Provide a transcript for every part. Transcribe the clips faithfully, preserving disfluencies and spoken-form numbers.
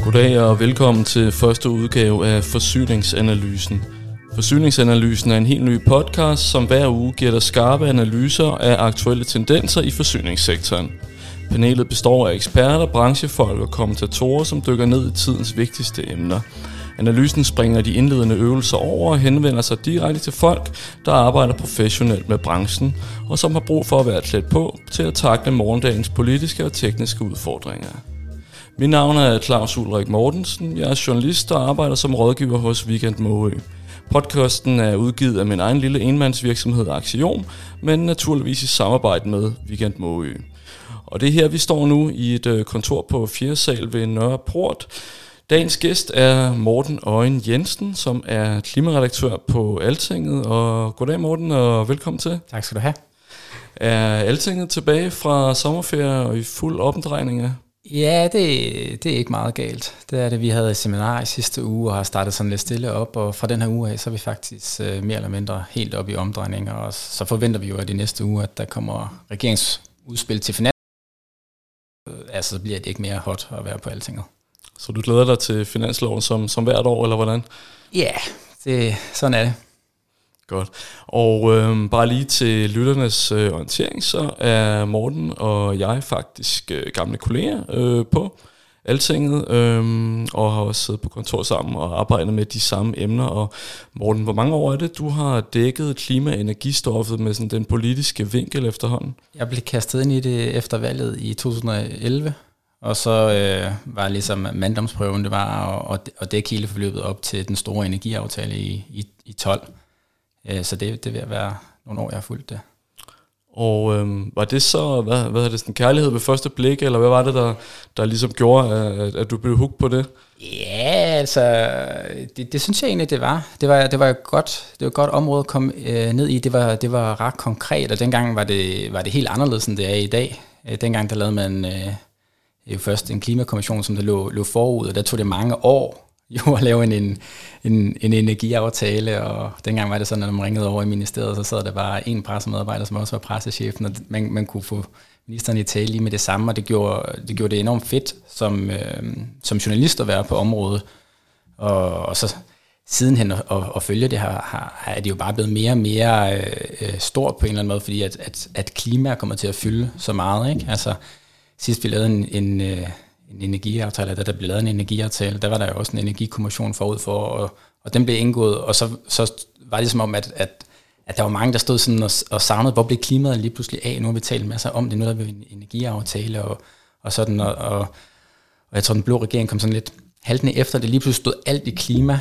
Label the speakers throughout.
Speaker 1: Goddag og velkommen til første udgave af Forsyningsanalysen. Forsyningsanalysen er en helt ny podcast, som hver uge giver dig skarpe analyser af aktuelle tendenser i forsyningssektoren. Panelet består af eksperter, branchefolk og kommentatorer, som dykker ned i tidens vigtigste emner. Analysen springer de indledende øvelser over og henvender sig direkte til folk, der arbejder professionelt med branchen, og som har brug for at være klædt på til at tackle morgendagens politiske og tekniske udfordringer. Mit navn er Claus Ulrik Mortensen. Jeg er journalist og arbejder som rådgiver hos Weekend Måø. Podcasten er udgivet af min egen lille enmandsvirksomhed Axiom, men naturligvis i samarbejde med Weekend Måø. Og det er her, vi står nu i et kontor på fjerde sal ved Nørreport. Dagens gæst er Morten Øjen Jensen, som er klimaredaktør på Altinget. Og goddag Morten, og velkommen til.
Speaker 2: Tak skal du have.
Speaker 1: Er Altinget tilbage fra sommerferie og i fuld omdrejning?
Speaker 2: Ja, det, det er ikke meget galt. Det er det, vi havde seminar i sidste uge og har startet sådan lidt stille op, og fra den her uge af, så er vi faktisk uh, mere eller mindre helt op i omdrejninger, og så forventer vi jo at i næste uge, at der kommer regeringsudspil til finans. Altså, så bliver det ikke mere hot at være på Altinget.
Speaker 1: Så du glæder dig til finansloven som, som hvert år, eller hvordan?
Speaker 2: Ja, det, sådan er det.
Speaker 1: Godt. Og øh, bare lige til lytternes øh, orientering, så er Morten og jeg faktisk øh, gamle kolleger øh, på Altinget, øh, og har også siddet på kontor sammen og arbejdet med de samme emner. Og Morten, hvor mange år er det, du har dækket klima- og energistoffet med sådan den politiske vinkel efterhånden?
Speaker 2: Jeg blev kastet ind i det efter valget i to tusind og elleve, og så øh, var ligesom manddomsprøven, det var at, at dække hele forløbet op til den store energiaftale i, i, i tolv. Så det, det vil være nogle år, jeg har fulgt det.
Speaker 1: Og øhm, var det så, hvad, hvad er det, sådan kærlighed ved første blik, eller hvad var det, der, der ligesom gjorde, at, at du blev hooked på det?
Speaker 2: Ja, altså, det, det synes jeg egentlig, det var. Det var, det var et godt, det var et godt område at komme øh, ned i. Det var, det var ret konkret, og dengang var det, var det helt anderledes, end det er i dag. Dengang der lavede man øh, jo først en klimakommission, som der lå, lå forud, og der tog det mange år jo at lave en, en, en, en energiaftale, og dengang var det sådan, at når man ringede over i ministeriet, så sad der bare en pressemedarbejder, som også var pressechefen, og man, man kunne få ministeren i tale lige med det samme, og det gjorde det, gjorde det enormt fedt som, øh, som journalist at være på området. Og, og så sidenhen at, at, at følge det her, har, er det jo bare blevet mere og mere øh, stort på en eller anden måde, fordi at, at, at klima er kommet til at fylde så meget, ikke? Altså, sidst vi lavede en, en øh, en energiaftale, da der blev lavet en energiaftale, der var der jo også en energikommission forud for, og, og den blev indgået, og så, så var det som om, at, at, at der var mange, der stod sådan og, og savnede, hvor blev klimaet lige pludselig af, nu har vi talt masser om det, nu er der en energiaftale, og, og sådan, og, og, og jeg tror, den blå regering kom sådan lidt haltende efter, det lige pludselig stod alt i klima,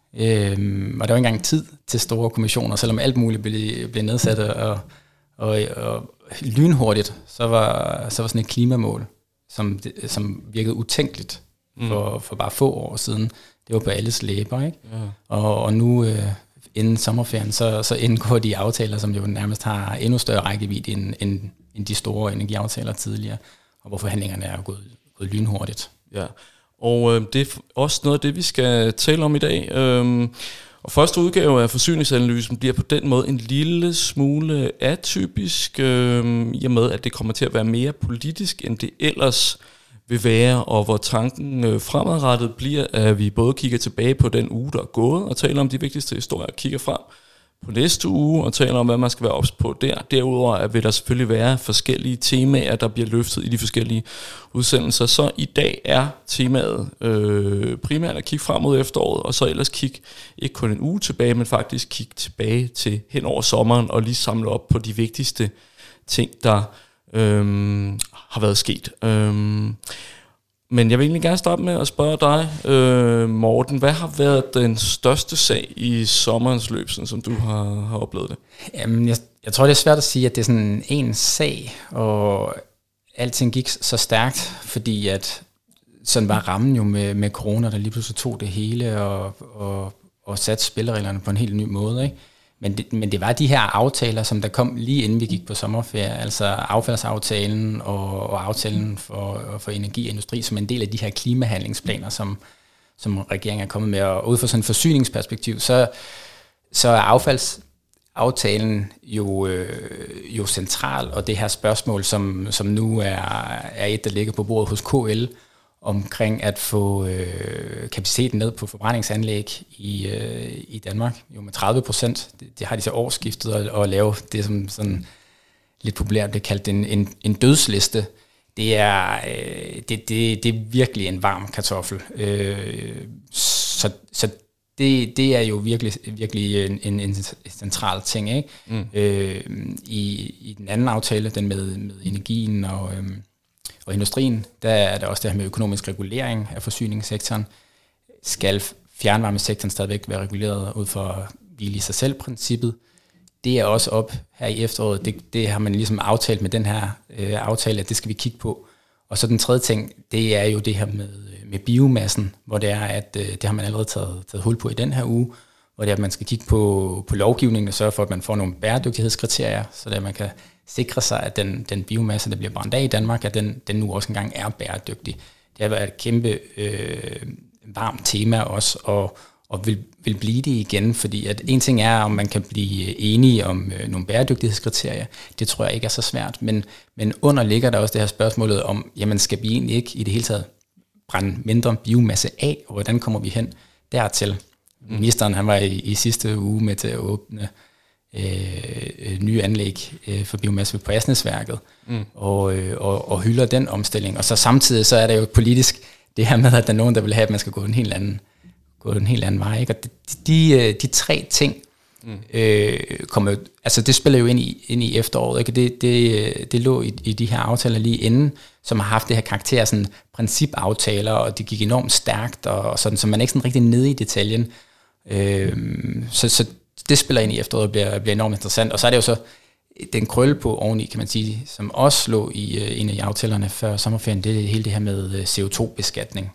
Speaker 2: øhm, og der var ikke engang tid til store kommissioner, selvom alt muligt blev, blev nedsat, og, og, og lynhurtigt, så var, så var sådan et klimamål, Som, som virkede utænkeligt for, mm. for bare få år siden. Det var på alles læber, ikke? Ja. Og, og nu, øh, inden sommerferien, så, så indgår de aftaler, som jo nærmest har endnu større rækkevidde end, end, end de store energiaftaler tidligere, og hvor forhandlingerne er gået, gået lynhurtigt.
Speaker 1: Ja, og øh, det er også noget af det, vi skal tale om i dag. Øhm, og første udgave af forsyningsanalysen bliver på den måde en lille smule atypisk, øh, i og med, at det kommer til at være mere politisk, end det ellers vil være, og hvor tanken øh, fremadrettet bliver, at vi både kigger tilbage på den uge, der er gået, og taler om de vigtigste historier, kigger frem på næste uge, og taler om, hvad man skal være ops på der. Derudover vil der selvfølgelig være forskellige temaer, der bliver løftet i de forskellige udsendelser. Så i dag er temaet øh, primært at kigge frem mod efteråret, og så ellers kigge ikke kun en uge tilbage, men faktisk kigge tilbage til hen over sommeren, og lige samle op på de vigtigste ting, der øh, har været sket. Øh, Men jeg vil egentlig gerne starte med at spørge dig, øh, Morten, hvad har været den største sag i sommerens løb, som du har, har oplevet det?
Speaker 2: Jamen, jeg, jeg tror, det er svært at sige, at det er sådan en sag, og alting gik så stærkt, fordi at sådan var rammen jo med, med corona, der lige pludselig tog det hele og, og, og satte spillereglerne på en helt ny måde, ikke? Men det, men det var de her aftaler, som der kom lige inden vi gik på sommerferie, altså affaldsaftalen og, og aftalen for, for energi og industri, som en del af de her klimahandlingsplaner, som, som regeringen er kommet med. Og ud fra sådan et forsyningsperspektiv, så, så er affaldsaftalen jo, øh, jo central, og det her spørgsmål, som, som nu er, er et, der ligger på bordet hos K L, omkring at få øh, kapaciteten ned på forbrændingsanlæg i, øh, i Danmark, jo med tredive procent. Det, det har de så årsskiftet at, at lave det, som sådan lidt populært bliver kaldt en, en, en dødsliste. Det er, øh, det, det, det er virkelig en varm kartoffel. Øh, så så det, det er jo virkelig, virkelig en, en, en central ting, ikke? Mm. Øh, i, I den anden aftale, den med, med energien og, øh, og industrien, der er der også det her med økonomisk regulering af forsyningssektoren. Skal fjernvarmesektoren stadigvæk være reguleret ud for hvile i sig selv-princippet? Det er også op her i efteråret. Det, det har man ligesom aftalt med den her øh, aftale, at det skal vi kigge på. Og så den tredje ting, det er jo det her med, med biomassen, hvor det er, at øh, det har man allerede taget, taget hul på i den her uge, hvor det er, at man skal kigge på, på lovgivningen og sørge for, at man får nogle bæredygtighedskriterier, så at man kan sikre sig, at den, den biomasse, der bliver brændt af i Danmark, at den, den nu også engang er bæredygtig. Det har været et kæmpe øh, varmt tema også, og og vil, vil blive det igen, fordi at en ting er, om man kan blive enige om øh, nogle bæredygtighedskriterier. Det tror jeg ikke er så svært, men, men under ligger der også det her spørgsmålet om, jamen skal vi egentlig ikke i det hele taget brænde mindre biomasse af, og hvordan kommer vi hen dertil? Mm. Ministeren han var i, i sidste uge med til at åbne øh, nye anlæg øh, for biomasse på Asnæsværket, mm. og, øh, og, og hylder den omstilling. Og så samtidig så er der jo politisk det her med, at der er nogen, der vil have, at man skal gå en helt anden gå en helt anden vej, ikke? Og de, de, de tre ting mm. øh, kommer, altså det spiller jo ind i, ind i efteråret, ikke? Det, det, det lå i, i de her aftaler lige inden, som har haft det her karakter sådan principaftaler, og det gik enormt stærkt, og, og sådan, så man er ikke sådan rigtig nede i detaljen. Øh, så, så det spiller ind i efteråret og bliver, bliver enormt interessant, og så er det jo så den krølle på oveni, kan man sige, som også lå i uh, en af aftalerne før sommerferien, det er hele det her med uh, C O to beskatning.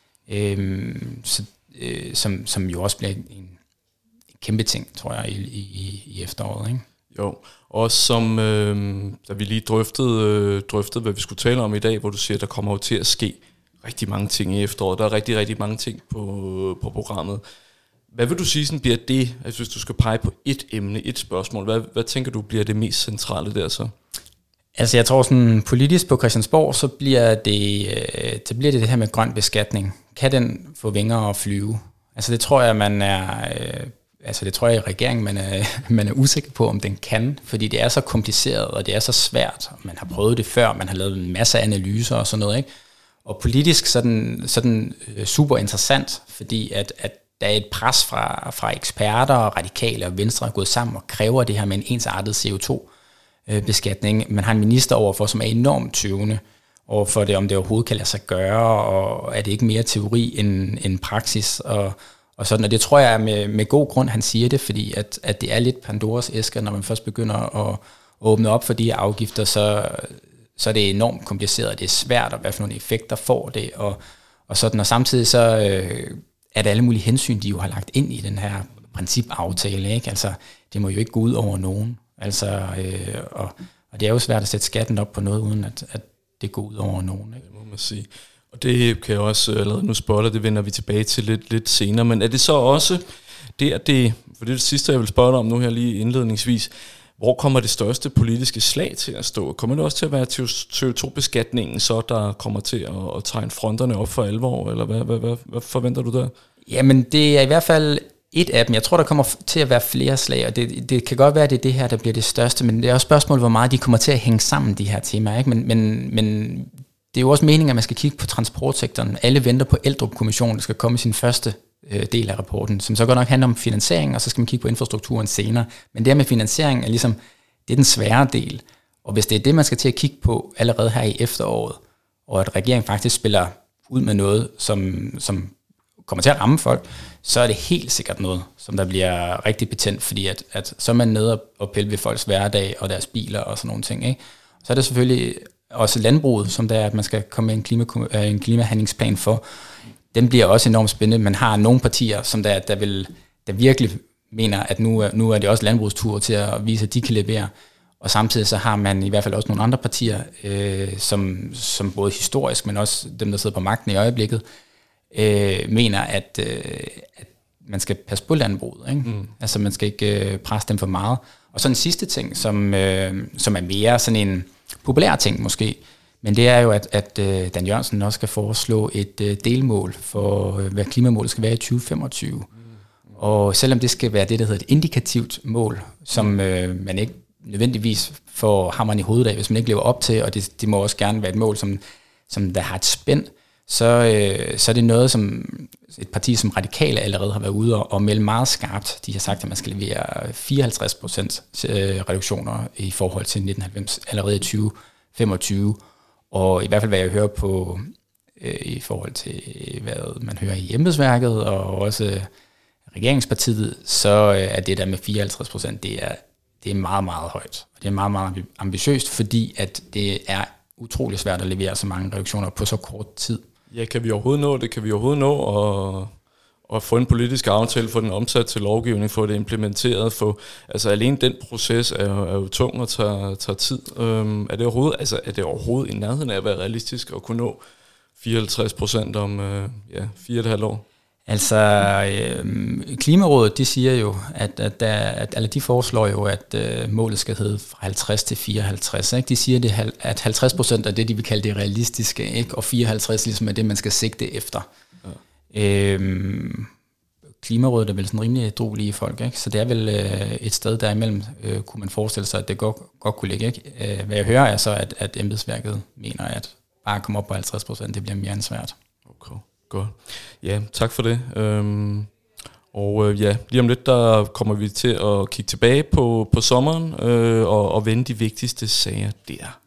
Speaker 2: Øh, så Øh, som, som jo også bliver en, en kæmpe ting, tror jeg, i, i, i efteråret, ikke?
Speaker 1: Jo, også som, øh, da vi lige drøftede, øh, drøftede, hvad vi skulle tale om i dag, hvor du siger, der kommer jo til at ske rigtig mange ting i efteråret. Der er rigtig, rigtig mange ting på, på programmet. Hvad vil du sige, sådan bliver det, altså hvis du skal pege på et emne, et spørgsmål, hvad, hvad tænker du bliver det mest centrale der så?
Speaker 2: Altså jeg tror sådan politisk på Christiansborg, så bliver det, øh, det bliver det, det her med grøn beskatning. Kan den få vinger og flyve? Altså det tror jeg, man er, øh, altså det tror jeg i regeringen, man er, man er usikker på, om den kan, fordi det er så kompliceret, og det er så svært. Man har prøvet det før, man har lavet en masse analyser og sådan noget, ikke? Og politisk så er den, så er den øh, super interessant, fordi at, at der er et pres fra, fra eksperter og radikale og venstre er gået sammen og kræver det her med en ensartet C O to beskatning. Man har en minister overfor, som er enormt tøvende overfor det, om det overhovedet kan lade sig gøre, og er det ikke mere teori end, end praksis, og, og sådan. Og det tror jeg er med, med god grund, han siger det, fordi at, at det er lidt Pandoras æsker, når man først begynder at åbne op for de her afgifter, så, så er det enormt kompliceret, og det er svært, og hvad for nogle effekter får det, og, og sådan. Og samtidig så øh, er der alle mulige hensyn, de jo har lagt ind i den her principaftale, ikke? Altså, det må jo ikke gå ud over nogen. Altså, øh, og, og det er jo svært at sætte skatten op på noget, uden at, at det går ud over nogen, ikke?
Speaker 1: Det må man sige. Og det kan jeg også allerede nu spoilere, det vender vi tilbage til lidt, lidt senere. Men er det så også det, at det, for det er det sidste, jeg vil spørge dig om nu her lige indledningsvis, hvor kommer det største politiske slag til at stå? Kommer det også til at være C O to beskatningen, så der kommer til at, at tegne fronterne op for alvor, eller hvad, hvad, hvad, hvad forventer du der?
Speaker 2: Jamen, det er i hvert fald et af dem. Jeg tror, der kommer til at være flere slag, og det, det kan godt være, at det er det her, der bliver det største, men det er også spørgsmålet, hvor meget de kommer til at hænge sammen, de her temaer, ikke? Men, men, men det er jo også meningen, at man skal kigge på transportsektoren. Alle venter på Eldrup-kommissionen, der skal komme i sin første øh, del af rapporten, som så godt nok handler om finansiering, og så skal man kigge på infrastrukturen senere. Men det her med finansiering er ligesom, det er den svære del. Og hvis det er det, man skal til at kigge på allerede her i efteråret, og at regeringen faktisk spiller ud med noget, som, som kommer til at ramme folk, så er det helt sikkert noget, som der bliver rigtig betændt, fordi at, at så er man nede og pille ved folks hverdag og deres biler og sådan nogle ting, ikke? Så er det selvfølgelig også landbruget, som der er, at man skal komme med en, klima, en klimahandlingsplan for. Den bliver også enormt spændende. Man har nogle partier, som der, der, vil, der virkelig mener, at nu, nu er det også landbrugstur til at vise, at de kan levere. Og samtidig så har man i hvert fald også nogle andre partier, øh, som, som både historisk, men også dem, der sidder på magten i øjeblikket, øh, mener, at, øh, at man skal passe på landbruget, ikke? Mm. Altså man skal ikke øh, presse dem for meget. Og så en sidste ting, som, øh, som er mere sådan en populær ting måske, Men det er jo, at, at uh, Dan Jørgensen også skal foreslå et uh, delmål for, uh, hvad klimamålet skal være i tyve femogtyve. Mm. Og selvom det skal være det, der hedder et indikativt mål, som uh, man ikke nødvendigvis får hammeren i hovedet af, hvis man ikke lever op til, og det, det må også gerne være et mål, som, som der har et spænd, så, øh, så er det noget, som et parti som Radikale allerede har været ude og, og melde meget skarpt. De har sagt, at man skal levere fireoghalvtreds procent reduktioner i forhold til nitten halvfems allerede i tyve femogtyve. Og i hvert fald, hvad jeg hører på øh, i forhold til, hvad man hører i embedsværket og også regeringspartiet, så er det der med fireoghalvtreds procent, det er, det er meget, meget højt. Og det er meget, meget ambitiøst, fordi at det er utrolig svært at levere så mange reduktioner på så kort tid.
Speaker 1: Ja, kan vi overhovedet nå det? Kan vi overhovedet nå at, at få en politisk aftale, få den omsat til lovgivning, få det implementeret, få, altså alene den proces er, er jo tung og tager, tager tid. Øhm, er, det overhovedet, altså, er det overhovedet i nærheden af at være realistisk at kunne nå fireoghalvtreds procent om øh, ja, fire og et halvt år?
Speaker 2: Altså, øh, Klimarådet, de siger jo, at, at, der, at eller de foreslår jo, at øh, målet skal hedde fra halvtreds til fireoghalvtreds. Ikke? De siger, det, at halvtreds procent er det, de vil kalde det realistiske, ikke? Og fireoghalvtreds ligesom er det, man skal sigte efter. Ja. Øh, Klimarådet er vel sådan rimelig ædruelige folk, ikke? Så det er vel øh, et sted derimellem, øh, kunne man forestille sig, at det godt, godt kunne ligge. Ikke? Øh, hvad jeg hører er så, at, at embedsværket mener, at bare at komme op på halvtreds procent, det bliver mere end svært.
Speaker 1: Okay. Godt. Ja, tak for det. Øhm, og øh, ja, lige om lidt, der kommer vi til at kigge tilbage på, på sommeren øh, og, og vende de vigtigste sager der.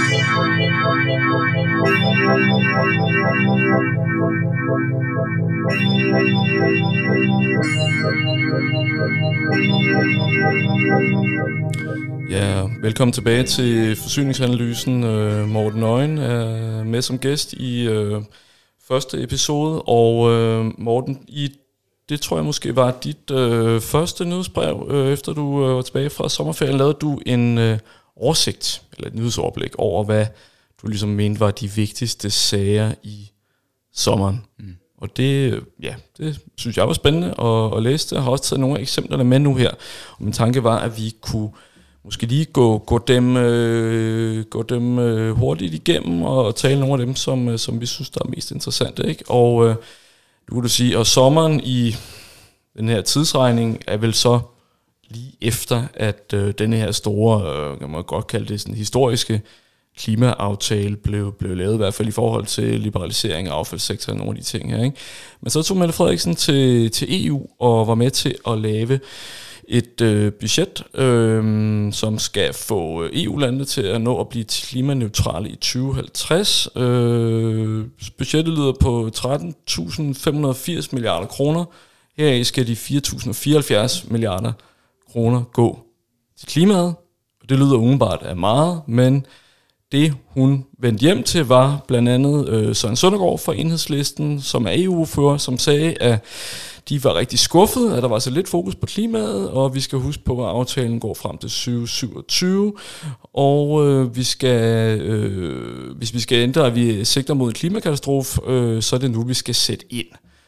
Speaker 1: Ja, velkommen tilbage til Forsyningsanalysen. Øh, Morten Øjen er med som gæst i øh, første episode, og øh, Morten, i, det tror jeg måske var dit øh, første nyhedsbrev, øh, efter du øh, var tilbage fra sommerferien, lavede du en øh, oversigt, eller et nyhedsoverblik over, hvad du ligesom mente var de vigtigste sager i sommeren. Mm. Og det, ja, det synes jeg var spændende at, at læse det. Jeg har også taget nogle af eksemplerne med nu her, og min tanke var, at vi kunne måske lige gå, gå dem, øh, gå dem øh, hurtigt igennem og, og tale nogle af dem, som, øh, som vi synes, der er mest interessante. Ikke? Og øh, du kunne sige, og sommeren i den her tidsregning er vel så lige efter, at øh, denne her store, øh, kan man godt kalde det sådan historiske klimaaftale blev, blev lavet, i hvert fald i forhold til liberalisering af affaldssektoren og nogle af de ting her. Ikke? Men så tog Mette Frederiksen til, til E U og var med til at lave et øh, budget, øh, som skal få E U-landene til at nå at blive klimaneutrale i tyve halvtreds. Øh, budgettet lyder på tretten tusind fem hundrede og firs milliarder kroner. Heraf skal de fire tusind fireoghalvfjerds milliarder kroner gå til klimaet. Det lyder umiddelbart af meget, men det hun vendte hjem til var blandt andet øh, Søren Søndergaard fra Enhedslisten, som er E U-fører, som sagde, at de var rigtig skuffede, at der var så lidt fokus på klimaet, og vi skal huske på, at aftalen går frem til tyve syvogtyve, og øh, vi skal, øh, hvis vi skal ændre, at vi sigter mod en klimakatastrofe, øh, så er det nu, vi skal sætte ind.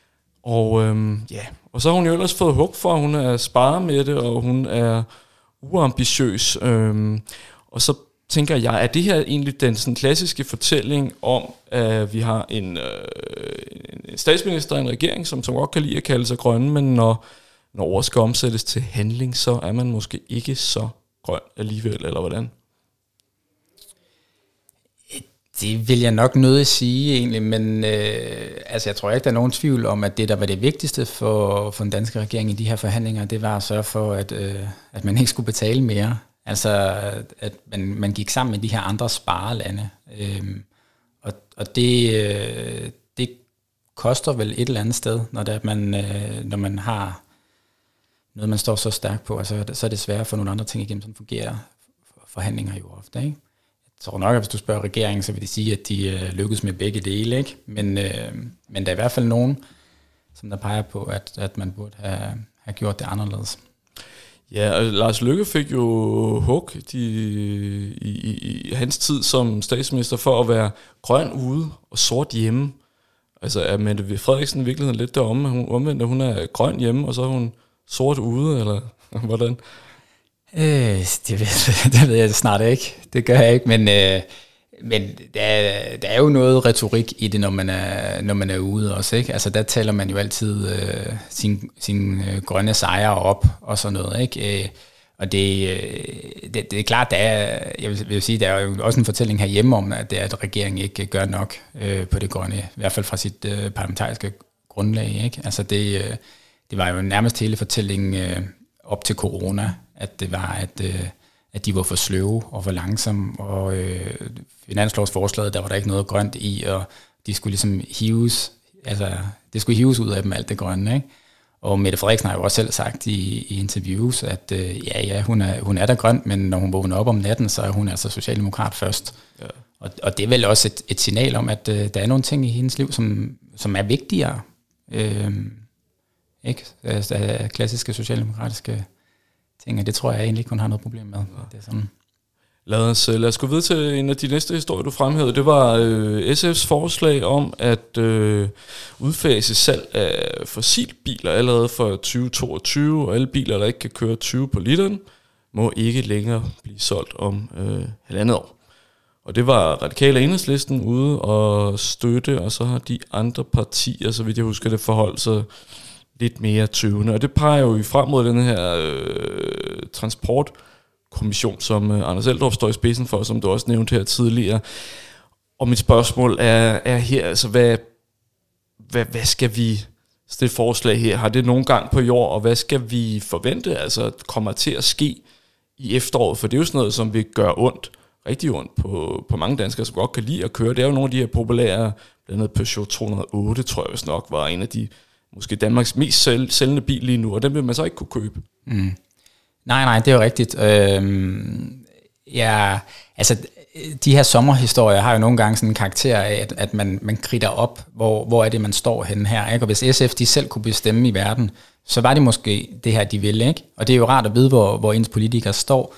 Speaker 1: Og øh, ja, og så har hun jo ellers fået hug for, at hun er sparet med det, og hun er uambitiøs, øh, og så tænker jeg, at det her egentlig den sådan klassiske fortælling om, at vi har en, øh, en statsminister, en regering, som, som godt kan lide at kalde sig grønne, men når, når ord skal omsættes til handling, så er man måske ikke så grøn alligevel, eller hvordan?
Speaker 2: Det vil jeg nok nødt sige egentlig, men øh, altså jeg tror ikke, der er nogen tvivl om, at det, der var det vigtigste for, for den danske regering i de her forhandlinger, det var at sørge for, at, øh, at man ikke skulle betale mere. Altså, at man, man gik sammen med de her andre sparelande. Øhm, og og det, øh, det koster vel et eller andet sted, når, det er, at man, øh, når man har noget, man står så stærkt på. Altså, så er det sværere for nogle andre ting igennem, som fungerer forhandlinger jo ofte. Ikke? Jeg tror nok, at hvis du spørger regeringen, så vil de sige, at de øh, lykkes med begge dele. Ikke? Men, øh, men der er i hvert fald nogen, som der peger på, at, at man burde have, have gjort det anderledes.
Speaker 1: Ja, og Lars Løkke fik jo hug i, i, i, i hans tid som statsminister for at være grøn ude og sort hjemme. Altså er Mette Frederiksen i virkeligheden lidt deromme, hun omvendt, at hun er grøn hjemme, og så er hun sort ude, eller hvordan?
Speaker 2: Øh, det, ved, det ved jeg snart ikke. Det gør jeg ikke, men øh, Men der er, der er jo noget retorik i det, når man er, når man er ude også, ikke? Altså der taler man jo altid øh, sin, sin øh, grønne sejre op og sådan noget, ikke? Øh, og det, øh, det, det er klart, der er, jeg vil, vil sige, der er jo også en fortælling herhjemme om, at, det er, at regeringen ikke gør nok øh, på det grønne, i hvert fald fra sit øh, parlamentariske grundlag, ikke? Altså det, øh, det var jo nærmest hele fortællingen øh, op til corona, at det var, at øh, at de var for sløve og for langsomme, og øh, finanslovsforslaget, der var der ikke noget grønt i, og de skulle ligesom hives, altså det skulle hives ud af dem alt det grønne, ikke? Og Mette Frederiksen har jo også selv sagt i, i interviews, at øh, ja, ja, hun er, hun er der grønt, men når hun vågner op om natten, så er hun altså socialdemokrat først. Ja. Og, og det er vel også et, et signal om, at øh, der er nogle ting i hendes liv, som, som er vigtigere, øh, ikke? Altså, der er klassiske socialdemokratiske ting, og det tror jeg egentlig ikke, hun har noget problem med. Ja. Det er sådan.
Speaker 1: Lad os, lad os gå videre til en af de næste historier, du fremhævede. Det var øh, S F's forslag om at øh, udfase salg af fossilbiler allerede for tyve toogtyve, og alle biler, der ikke kan køre tyve på literen, må ikke længere blive solgt om øh, halvandet år. Og det var Radikale Enhedslisten ude og støtte, og så har de andre partier, så vidt jeg husker, det forholdt sig lidt mere tøvende. Og det peger jo frem mod den her øh, transportkommission, som øh, Anders Eldrup står i spidsen for, som du også nævnte her tidligere. Og mit spørgsmål er, er her, altså hvad, hvad, hvad skal vi stille forslag her? Har det nogen gang på jord, og hvad skal vi forvente, altså kommer til at ske i efteråret? For det er jo sådan noget, som vil gøre ondt, rigtig ondt på, på mange danskere, som godt kan lide at køre. Det er jo nogle af de her populære, blandt andet Peugeot to hundrede og otte, tror jeg vist nok, var en af de måske Danmarks mest sælg, sælgende bil lige nu, og den vil man så ikke kunne købe.
Speaker 2: Mm. Nej, nej, det er jo rigtigt. Øhm, ja, altså, de her sommerhistorier har jo nogle gange sådan en karakter af, at, at man, man kridter op, hvor, hvor er det, man står henne her, ikke? Og hvis S F de selv kunne bestemme i verden, så var det måske det her, de ville, ikke? Og det er jo rart at vide, hvor, hvor ens politikere står.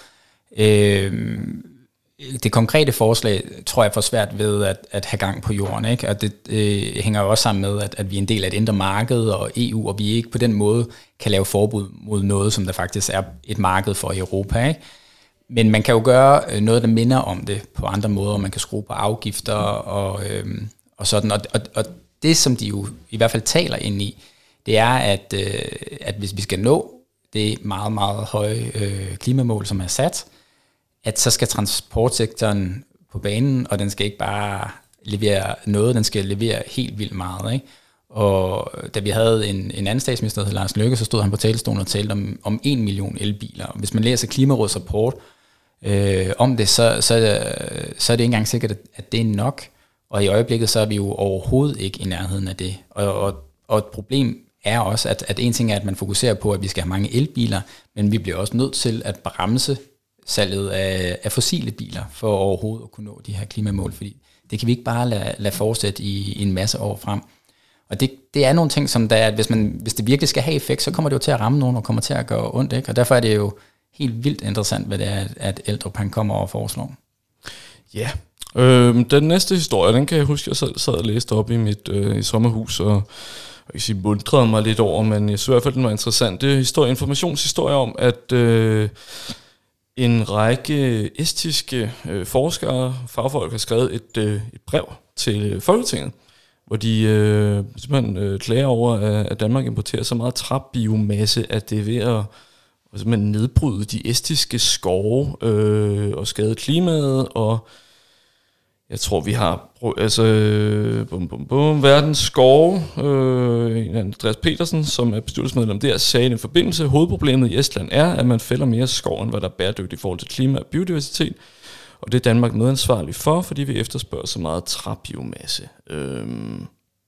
Speaker 2: Øhm, Det konkrete forslag tror jeg er for svært ved at, at have gang på jorden, ikke? Og det øh, hænger jo også sammen med, at, at vi er en del af et indre marked og E U, og vi ikke på den måde kan lave forbud mod noget, som der faktisk er et marked for i Europa, ikke? Men man kan jo gøre noget, der minder om det på andre måder. Man kan skrue på afgifter og, øh, og sådan. Og, og, og det, som de jo i hvert fald taler ind i, det er, at, øh, at hvis vi skal nå det meget, meget høje øh, klimamål, som er sat, at så skal transportsektoren på banen, og den skal ikke bare levere noget, den skal levere helt vildt meget, ikke? Og da vi havde en, en anden statsminister, der hed Lars Løkke, så stod han på talerstolen og talte om, om en million elbiler. Og hvis man læser Klimarådets rapport øh, om det, så, så, så er det ikke engang sikkert, at det er nok. Og i øjeblikket, så er vi jo overhovedet ikke i nærheden af det. Og, og, og et problem er også, at, at en ting er, at man fokuserer på, at vi skal have mange elbiler, men vi bliver også nødt til at bremse salget af, af fossile biler, for overhovedet at kunne nå de her klimamål, fordi det kan vi ikke bare lade, lade fortsætte i, i en masse år frem. Og det, det er nogle ting, som der, at hvis, man, hvis det virkelig skal have effekt, så kommer det jo til at ramme nogen, og kommer til at gøre ondt, ikke? Og derfor er det jo helt vildt interessant, hvad det er, at Eldrup han kommer og foreslår.
Speaker 1: Ja, øh, den næste historie, den kan jeg huske, jeg sad, sad og læste op i mit øh, i sommerhus, og jeg kan sige, mundrede mig lidt over, men jeg synes i hvert fald, den var interessant. Det er historie, informationshistorie om, at øh, en række estiske øh, forskere, fagfolk, har skrevet et, øh, et brev til Folketinget, hvor de øh, simpelthen øh, klager over, at Danmark importerer så meget træbiomasse, at det er ved at simpelthen nedbryde de estiske skove øh, og skade klimaet, og jeg tror, vi har altså, bum, bum, bum, verdens skove, øh, Andreas Petersen, som er bestyrelsesmedlem der, sagde i en forbindelse, hovedproblemet i Estland er, at man fælder mere skov, end hvad der er bæredygtigt i forhold til klima og biodiversitet, og det er Danmark medansvarlig for, fordi vi efterspørger så meget træbiomasse. Øhm,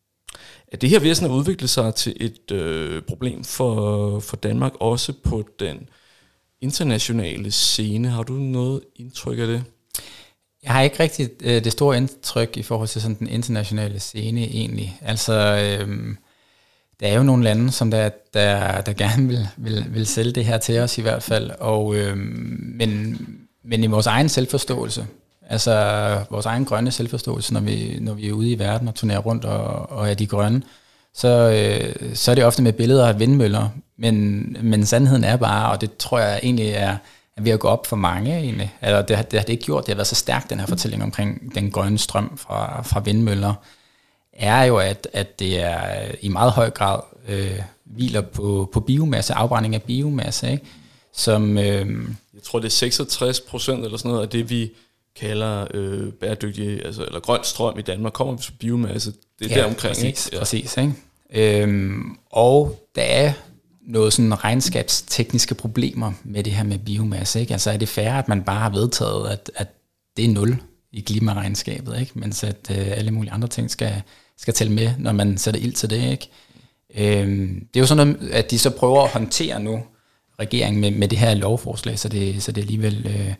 Speaker 1: er det her ved at udvikle sig til et øh, problem for, for Danmark, også på den internationale scene? Har du noget indtryk af det?
Speaker 2: Jeg har ikke rigtig øh, det store indtryk i forhold til sådan den internationale scene egentlig. Altså, øh, der er jo nogle lande, som der, der, der gerne vil, vil, vil sælge det her til os i hvert fald, og, øh, men, men i vores egen selvforståelse, altså vores egen grønne selvforståelse, når vi, når vi er ude i verden og turnerer rundt og, og er de grønne, så, øh, så er det ofte med billeder af vindmøller, men, men sandheden er bare, og det tror jeg egentlig er, er ved at gå op for mange egentlig. Eller det har det, har det ikke gjort. Det har været så stærkt, den her fortælling omkring den grønne strøm fra, fra vindmøller, er jo, at, at det er i meget høj grad øh, hviler på, på biomasse, afbrænding af biomasse, ikke? Som, øh,
Speaker 1: jeg tror, det er seksogtres procent eller sådan noget af det, vi kalder øh, bæredygtig, altså, eller grøn strøm i Danmark, kommer fra biomasse. Det er
Speaker 2: ja,
Speaker 1: der omkring.
Speaker 2: Præcis,
Speaker 1: ikke? Ja.
Speaker 2: præcis, ikke? Øhm, og der er noget sådan regnskabstekniske problemer med det her med biomasse, ikke? Altså er det fair, at man bare har vedtaget, at, at det er nul i klimaregnskabet, ikke? Mens at øh, alle mulige andre ting skal, skal tælle med, når man sætter ild til det, ikke? Øhm, det er jo sådan noget, at de så prøver at håndtere nu, regeringen med, med det her lovforslag, så det, så det alligevel, øh,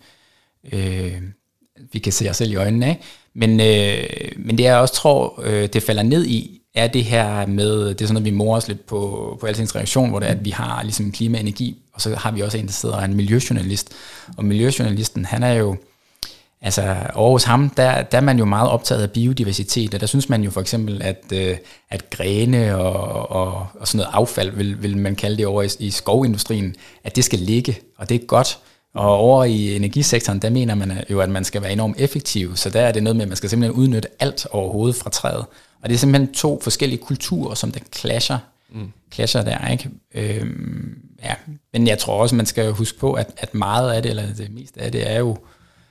Speaker 2: øh, vi kan se os selv i øjnene, ikke? Men, øh, men det jeg også tror, øh, det falder ned i, er det her med, det er sådan, at vi morer os lidt på, på Altingets reaktion, hvor det er, at vi har ligesom klima og energi, og så har vi også en, der sidder en miljøjournalist, og miljøjournalisten, han er jo, altså over hos ham, der, der er man jo meget optaget af biodiversitet, og der synes man jo for eksempel, at, øh, at grene og, og, og sådan noget affald, vil, vil man kalde det over i, i skovindustrien, at det skal ligge, og det er godt. Og over i energisektoren, der mener man jo, at man skal være enormt effektiv, så der er det noget med, at man skal simpelthen udnytte alt overhovedet fra træet. Og det er simpelthen to forskellige kulturer, som der clasher, mm. clasher der, ikke? Øhm, ja. Men jeg tror også, man skal huske på, at, at meget af det, eller det meste af det, er jo,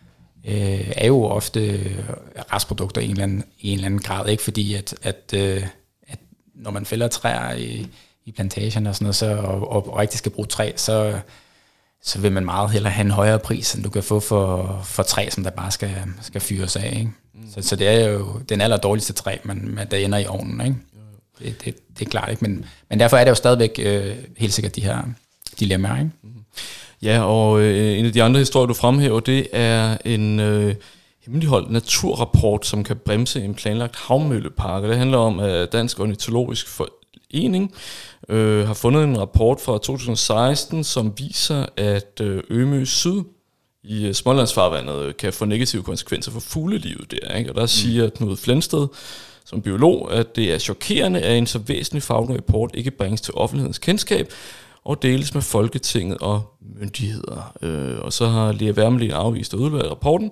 Speaker 2: øh, er jo ofte restprodukter i en eller anden, i en eller anden grad, ikke? Fordi at, at, øh, at når man fælder træer i, i plantagen og sådan noget, så, og, og rigtig skal bruge træ, så så vil man meget hellere have en højere pris, end du kan få for, for træ, som der bare skal, skal fyres af, ikke? Mm. Så, så det er jo den aller dårligste træ, man, man der ender i ovnen, ikke? Det, det, det er klart, ikke? Men, men derfor er det jo stadigvæk øh, helt sikkert de her dilemmaer, ikke? Mm.
Speaker 1: Ja, og øh, en af de andre historier, du fremhæver, det er en øh, hemmeligholdt naturrapport, som kan bremse en planlagt havmøllepark. Det handler om, at Dansk Ornitologisk Forening øh, har fundet en rapport fra to tusind og seksten, som viser, at øh, Ømø Syd i øh, Smålandsfarvandet kan få negative konsekvenser for fuglelivet der, ikke? Og der mm. siger Knud Flensted som biolog, at det er chokerende, at en så væsentlig faglig rapport ikke bringes til offentlighedens kendskab og deles med Folketinget og myndigheder. Øh, og så har Lea Wermelin afvist at udlevere rapporten,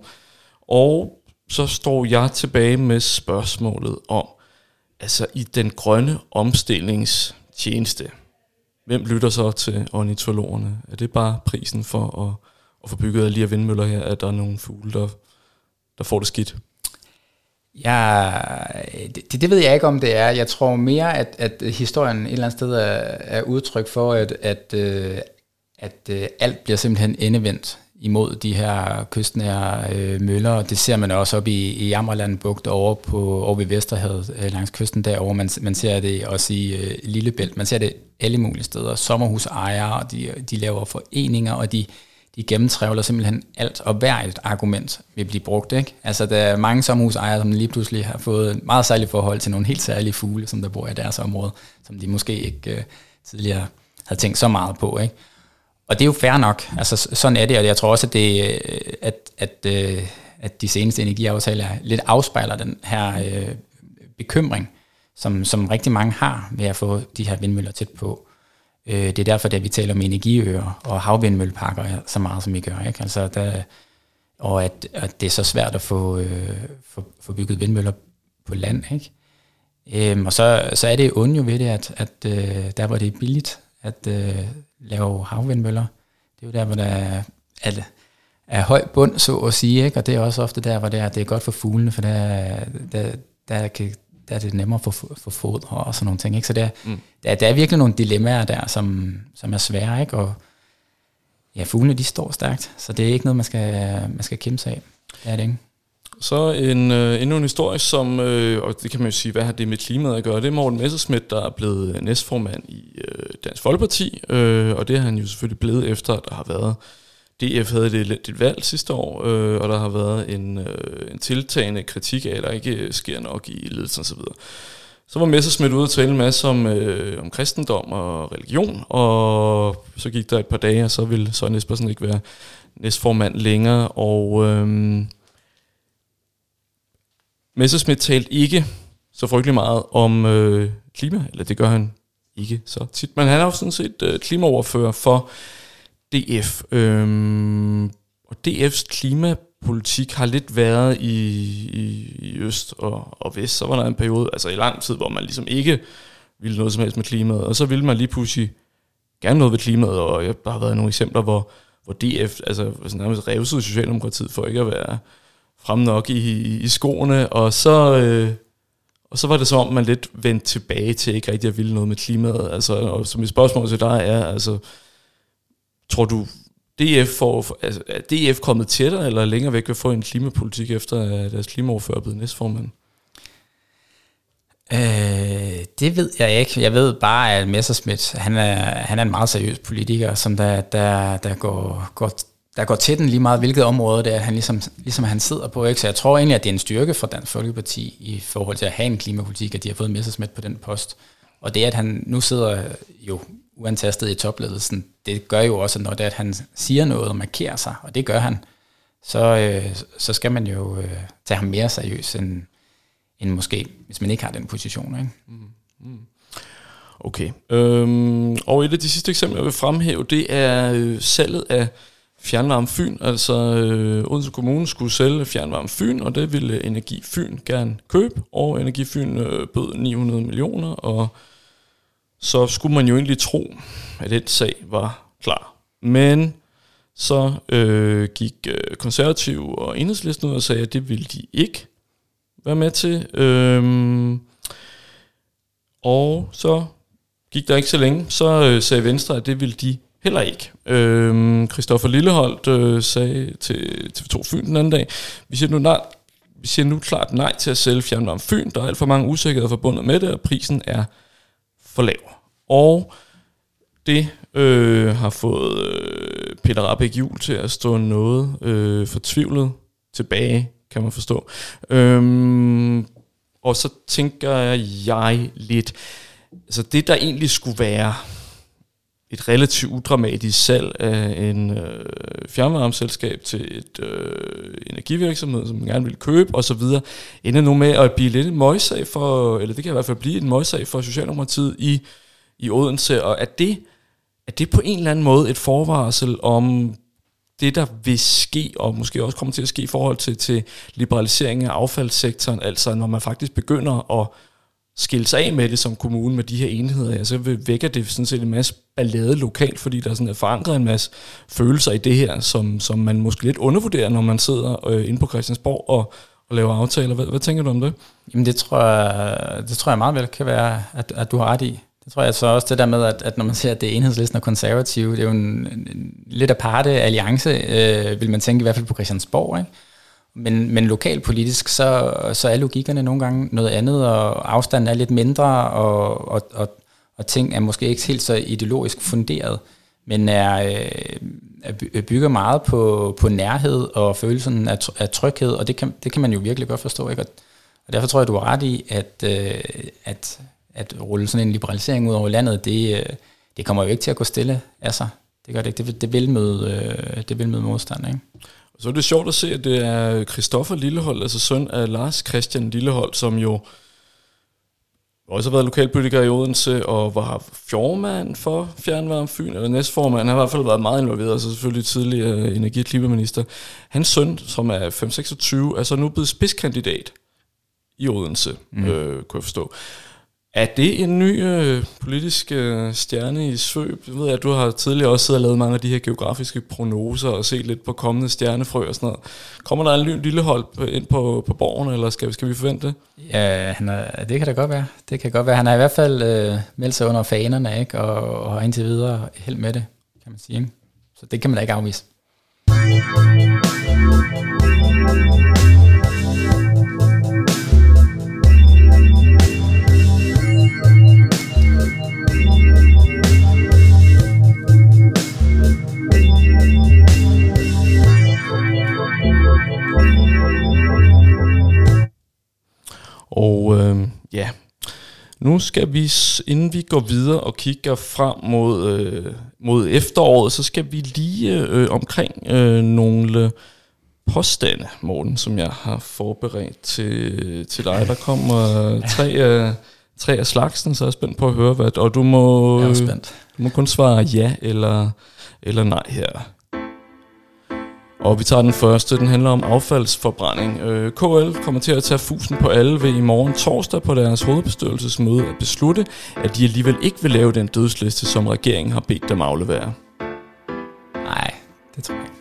Speaker 1: og så står jeg tilbage med spørgsmålet om, altså i den grønne omstillingstjeneste, hvem lytter så til ornitologerne? Er det bare prisen for at, at få bygget alle de her vindmøller her, at der er nogle fugle, der, der får det skidt?
Speaker 2: Ja, det, det ved jeg ikke, om det er. Jeg tror mere, at, at historien et eller andet sted er, er udtryk for, at, at, at, at alt bliver simpelthen endevendt imod de her kystnære øh, møller. Det ser man også op i, i Jammerland Bugt over, på, over ved Vesterhavet øh, langs kysten derovre. Man, man ser det også i øh, Lillebælt. Man ser det alle mulige steder. Sommerhusejere, de, de laver foreninger, og de, de gennemtrævler simpelthen alt, og hver et argument vil blive brugt, ikke? Altså, der er mange sommerhusejere, som lige pludselig har fået et meget særligt forhold til nogle helt særlige fugle, som der bor i deres område, som de måske ikke øh, tidligere havde tænkt så meget på, ikke? Og det er jo fair nok, altså sådan er det, og jeg tror også, at, det, at, at, at de seneste energiaftaler lidt afspejler den her øh, bekymring, som, som rigtig mange har ved at få de her vindmøller tæt på. Øh, det er derfor, at vi taler om energiøer og havvindmølleparker så meget, som vi gør, ikke? Altså, der, og at, at det er så svært at få, øh, få, få bygget vindmøller på land, ikke? Øhm, og så, så er det ondt jo ved det, at, at øh, der hvor det er billigt at øh, lave havvindmøller, det er jo der, hvor der er, er, er høj bund, så at sige, ikke? Og det er også ofte der, hvor det er, det er godt for fuglene, for der, der, der, kan, der er det nemmere for, for foder og sådan nogle ting, ikke? Så der, mm. der, der er virkelig nogle dilemmaer der, som, som er svære, ikke? Og ja, fuglene, de står stærkt, så det er ikke noget, man skal, man skal kæmpe sig af. Det er det ikke.
Speaker 1: Så en, øh, endnu en historie, som, øh, og det kan man jo sige, hvad har det med klimaet at gøre? Det er Morten Messerschmidt, der er blevet næstformand i øh, Dansk Folkeparti, øh, og det har han jo selvfølgelig blevet efter, at der har været, D F havde det lidt valg sidste år, øh, og der har været en, øh, en tiltagende kritik af, at der ikke sker nok i ledelsen osv. Så var Messerschmidt ude og tale en masse om, øh, om kristendom og religion, og så gik der et par dage, og så ville Søren Espersen ikke være næstformand længere, og Øh, Messerschmidt talte ikke så frygtelig meget om øh, klima, eller det gør han ikke så tit, men han er jo sådan set øh, klimaoverfører for D F. Øhm, og D F's klimapolitik har lidt været i, i, i øst og, og vest. Så var der en periode, altså i lang tid, hvor man ligesom ikke ville noget som helst med klimaet. Og så ville man lige pludselig gerne noget ved klimaet. Og jeg har været nogle eksempler, hvor, hvor D F altså, nærmest revsede Socialdemokratiet for ikke at være frem nok i, i, i skoene. Og så... Øh, Og så var det som om, man lidt vendte tilbage til ikke rigtig at ville noget med klimaet. Altså, og så mit spørgsmål til dig er, altså, tror du, D F får, altså, er D F kommet tættere eller længere væk ved at få en klimapolitik, efter at deres klimaordfører er blevet næstformand?
Speaker 2: Øh, det ved jeg ikke. Jeg ved bare, at Messerschmidt, han er, han er en meget seriøs politiker, som der, der, der går, går der går til den lige meget, hvilket område det er, han ligesom, ligesom han sidder på. Ikke? Så jeg tror egentlig, at det er en styrke for Dansk Folkeparti i forhold til at have en klimapolitik, at de har fået Messerschmidt på den post. Og det, at han nu sidder jo uantastet i topledelsen, det gør jo også, at når det er, at han siger noget og markerer sig, og det gør han, så, øh, så skal man jo øh, tage ham mere seriøst, end, end måske, hvis man ikke har den position. Ikke? Mm. Mm.
Speaker 1: Okay. Øhm, og et af de sidste eksempler, jeg vil fremhæve, det er øh, salget af Fjernvarme Fyn. Altså øh, Odense Kommune skulle sælge Fjernvarme Fyn, og det ville Energi Fyn gerne købe, og Energi Fyn øh, bød ni hundrede millioner, og så skulle man jo egentlig tro, at den sag var klar. Men så øh, gik øh, Konservative og Enhedslisten ud og sagde, at det ville de ikke være med til. Øhm, og så gik der ikke så længe, så øh, sagde Venstre, at det ville de heller ikke. Øhm, Christoffer Lilleholt øh, sagde til T V to Fyn den anden dag, vi siger, nu nej, vi siger nu klart nej til at sælge Fjernvarme Fyn. Der er alt for mange usikkerheder forbundet med det, og prisen er for lav. Og det øh, har fået øh, Peter Rahbæk Juhl til at stå noget øh, fortvivlet tilbage, kan man forstå. Øhm, og så tænker jeg lidt, altså det der egentlig skulle være et relativt udramatisk salg af en øh, fjernvarmeselskab til et øh, energivirksomhed, som man gerne vil købe osv., ender nu med at blive lidt en møgssag for, eller det kan i hvert fald blive en møgssag for Socialdemokratiet i, i Odense, og er det, er det på en eller anden måde et forvarsel om det, der vil ske, og måske også kommer til at ske i forhold til, til liberalisering af affaldssektoren, altså når man faktisk begynder at skille sig af med det som kommune med de her enheder, ja, så vækker det sådan set en masse ballade lokalt, fordi der sådan er forankret en masse følelser i det her, som, som man måske lidt undervurderer, når man sidder øh, inde på Christiansborg og, og laver aftaler. Hvad, hvad tænker du om det?
Speaker 2: Jamen det tror jeg, det tror jeg meget vel kan være, at, at du har ret i. Det tror jeg så også det der med, at, at når man ser, at det er Enhedslisten og Konservative, det er jo en, en, en lidt aparte alliance, øh, vil man tænke i hvert fald på Christiansborg, ikke? Men, men lokalpolitisk, så, så er logikkerne nogle gange noget andet, og afstanden er lidt mindre, og, og, og, og ting er måske ikke helt så ideologisk funderet, men er, er bygger meget på, på nærhed og følelsen af, af tryghed, og det kan, det kan man jo virkelig godt forstå. Ikke? Og derfor tror jeg, du har ret i, at, at, at rulle sådan en liberalisering ud over landet, det, det kommer jo ikke til at gå stille af sig. Det gør det ikke. Det, det, vil, møde, det vil møde modstand, ikke?
Speaker 1: Så er det sjovt at se, at det er Christoffer Lilleholt, altså søn af Lars Christian Lilleholt, som jo også har været lokalpolitiker i Odense, og var formand for Fjernvarme Fyn, eller næstformand. Han har i hvert fald været meget involveret, altså selvfølgelig tidligere energi- og klimaminister. Hans søn, som er fem seksogtyve, er så nu blevet spidskandidat i Odense, mm. øh, kunne jeg forstå. Er det en ny øh, politisk øh, stjerne i svøb? Jeg ved, at du har tidligere også siddet og lavet mange af de her geografiske prognoser og set lidt på kommende stjernefrø og sådan noget. Kommer der en lille hold ind på, på borgen, eller skal, skal vi forvente det?
Speaker 2: Ja, han er, det kan da godt være. Det kan godt være. Han har i hvert fald øh, meldt sig under fanerne, ikke? Og, og har indtil videre held med det, kan man sige. Ikke? Så det kan man da ikke afvise.
Speaker 1: Og øh, ja, nu skal vi, inden vi går videre og kigger frem mod, øh, mod efteråret, så skal vi lige øh, omkring øh, nogle påstande, Morten, som jeg har forberedt til, til dig. Der kommer tre, øh, tre af slagsen, så er jeg spændt på at høre, hvad, og du må...
Speaker 2: Jeg er spændt.
Speaker 1: Du må kun svare ja eller, eller nej her. Og vi tager den første, den handler om affaldsforbrænding. Øh, K L kommer til at tage fusen på alle ved i morgen torsdag på deres hovedbestyrelsesmøde at beslutte, at de alligevel ikke vil lave den dødsliste, som regeringen har bedt dem aflevere.
Speaker 2: Nej, det tror jeg ikke.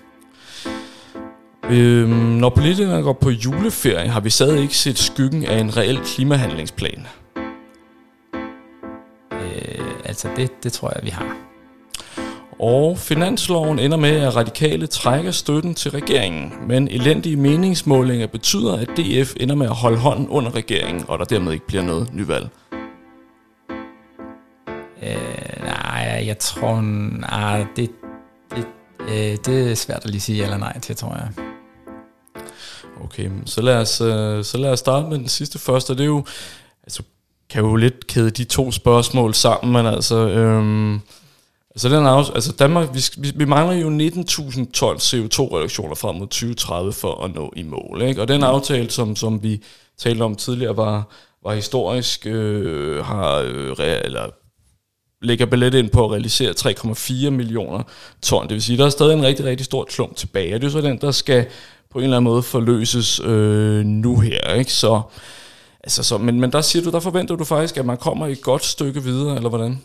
Speaker 1: Øh, når politikerne går på juleferie, har vi stadig ikke set skyggen af en reel klimahandlingsplan.
Speaker 2: Øh, altså det, det tror jeg, vi har.
Speaker 1: Og finansloven ender med, at radikale trækker støtten til regeringen, men elendige meningsmålinger betyder, at D F ender med at holde hånden under regeringen, og der dermed ikke bliver noget nyvalg.
Speaker 2: Øh, nej, jeg tror... Nej, det, det, øh, det er svært at lige sige eller nej til, tror jeg.
Speaker 1: Okay, så lad os, så lad os starte med den sidste første. Det er jo... Altså, kan jo lidt kæde de to spørgsmål sammen, men altså... Øhm, altså, den er, altså Danmark, vi, vi, vi mangler jo nitten tusind ton C O to reduktioner frem mod tyve tredive for at nå i mål, ikke? Og den aftale, som, som vi talte om tidligere, var, var historisk, øh, har, øh, eller lægger billet ind på at realisere tre komma fire millioner ton. Det vil sige, der er stadig en rigtig, rigtig stor klump tilbage. Og det er så den, der skal på en eller anden måde forløses øh, nu her, ikke? Så, altså, så, men, men der siger du, der forventer du faktisk, at man kommer et godt stykke videre, eller hvordan?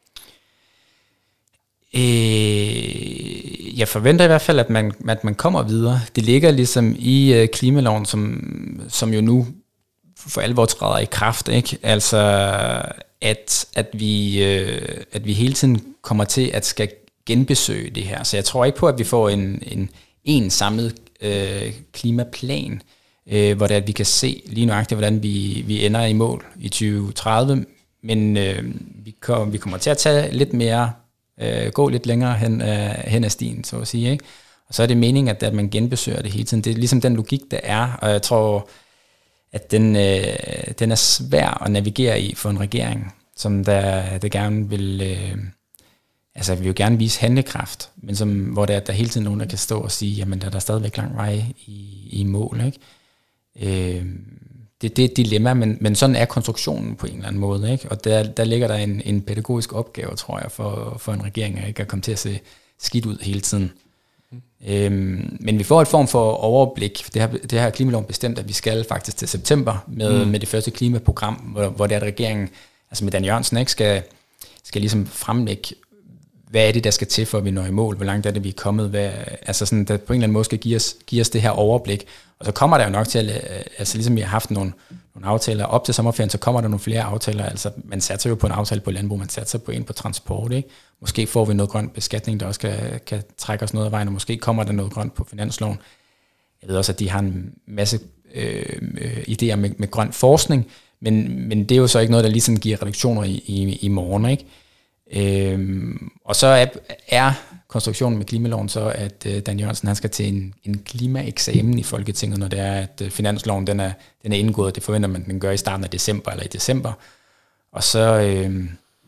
Speaker 2: Øh, jeg forventer i hvert fald, at man, at man kommer videre. Det ligger ligesom i øh, klimaloven, som, som jo nu for alvor træder i kraft, ikke? Altså, at, at, vi, øh, at vi hele tiden kommer til at skal genbesøge det her. Så jeg tror ikke på, at vi får en, en, en samlet øh, klimaplan, øh, hvor det, at vi kan se lige nøjagtigt, hvordan vi, vi ender i mål i tyve tredive, men øh, vi, kom, vi kommer til at tage lidt mere, øh, gå lidt længere hen, øh, hen ad stien, så at sige, ikke? Og så er det meningen, at, at man genbesøger det hele tiden. Det er ligesom den logik, der er, og jeg tror, at den, øh, den er svær at navigere i for en regering, som der, der gerne vil, øh, altså vi vil jo gerne vise handlekraft, men som, hvor der, der hele tiden nogen, der kan stå og sige, jamen der er der stadigvæk lang vej i, i mål, ikke? Øh, det, det er et dilemma, men, men sådan er konstruktionen på en eller anden måde, ikke? Og der, der ligger der en, en pædagogisk opgave, tror jeg, for, for en regering, at ikke at komme til at se skidt ud hele tiden. Mm. Øhm, men vi får et form for overblik. Det har, det har klimaloven bestemt, at vi skal faktisk til september med, mm. med det første klimaprogram, hvor, hvor det er, at regeringen, altså med Dan Jørgensen, ikke, skal, skal ligesom fremlægge, hvad er det, der skal til, for at vi når i mål? Hvor langt er det, vi er kommet? Hvad, altså sådan, der på en eller anden måde skal give os, give os det her overblik. Og så kommer der jo nok til, at, altså ligesom vi har haft nogle, nogle aftaler op til sommerferien, så kommer der nogle flere aftaler. Altså man satser jo på en aftale på landbrug, man satser på en på transport, ikke? Måske får vi noget grøn beskatning, der også kan, kan trække os noget af vejen, og måske kommer der noget grønt på finansloven. Jeg ved også, at de har en masse øh, øh, idéer med, med grøn forskning, men, men det er jo så ikke noget, der ligesom giver reduktioner i, i, i morgen, ikke? Øhm, og så er, er konstruktionen med klimaloven så, at øh, Dan Jørgensen han skal til en, en klimaeksamen i Folketinget, når det er, at øh, finansloven den er, den er indgået, og det forventer man, den gør i starten af december eller i december. Og så, øh,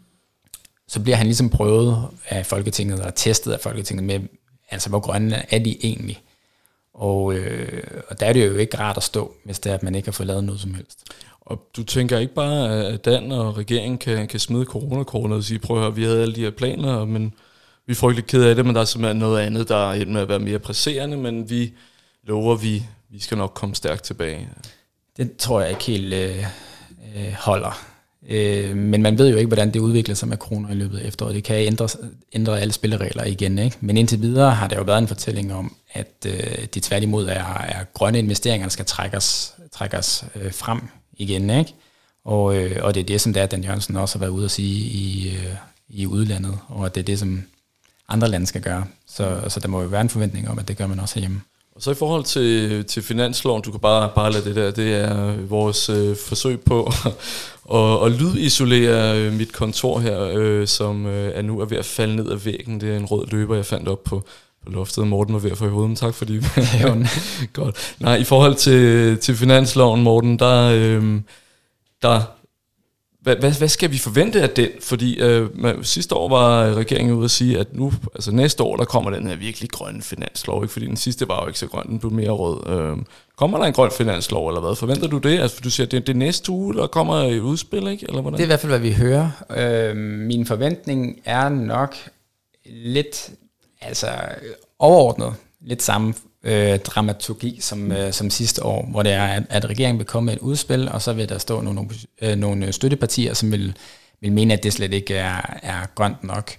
Speaker 2: så bliver han ligesom prøvet af Folketinget og testet af Folketinget med, altså hvor grønne er de egentlig. Og, øh, og der er det jo ikke rart at stå, hvis det er, at man ikke har fået lavet noget som helst.
Speaker 1: Og du tænker ikke bare, at Dan og regeringen kan, kan smide coronakornet og sige, prøv at høre, vi havde alle de her planer, men vi er frygtelig kede af det, men der er simpelthen noget andet, der er med at være mere presserende, men vi lover, vi, vi skal nok komme stærkt tilbage.
Speaker 2: Det tror jeg ikke helt øh, øh, holder. Øh, men man ved jo ikke, hvordan det udvikler sig med corona i løbet af efteråret. Det kan ændre, ændre alle spilleregler igen, ikke? Men indtil videre har der jo været en fortælling om, at øh, de tværtimod er, er grønne investeringer, der skal trækkes, trækkes øh, frem igen, ikke? Og, øh, og det er det, som der Dan Jørgensen også har været ude at sige i, øh, i udlandet, og det er det, som andre lande skal gøre. Så, så der må jo være en forventning om, at det gør man også herhjemme. Og
Speaker 1: så i forhold til, til finansloven, du kan bare, bare lade det der, det er vores øh, forsøg på at, at, at lydisolere mit kontor her, øh, som øh, er nu er ved at falde ned af væggen. Det er en rød løber, jeg fandt op på, på loftet. Morten var ved at få i hovedet, men tak fordi... Godt. Nej, i forhold til, til finansloven, Morten, der... Øh, der hvad, hvad, hvad skal vi forvente af den? Fordi øh, man, sidste år var regeringen ude at sige, at nu, altså næste år, der kommer den her virkelig grønne finanslov, ikke? Fordi den sidste var jo ikke så grøn, den blev mere rød. Øh, kommer der en grøn finanslov, eller hvad? Forventer du det? Altså, du siger, det er det næste uge, der kommer et udspil, ikke? Eller hvordan?
Speaker 2: Det er i hvert fald, hvad vi hører. Øh, min forventning er nok lidt, altså overordnet, lidt samme øh, dramaturgi som, øh, som sidste år, hvor det er, at, at regeringen vil komme med et udspil, og så vil der stå nogle, øh, nogle støttepartier, som vil, vil mene, at det slet ikke er, er grønt nok.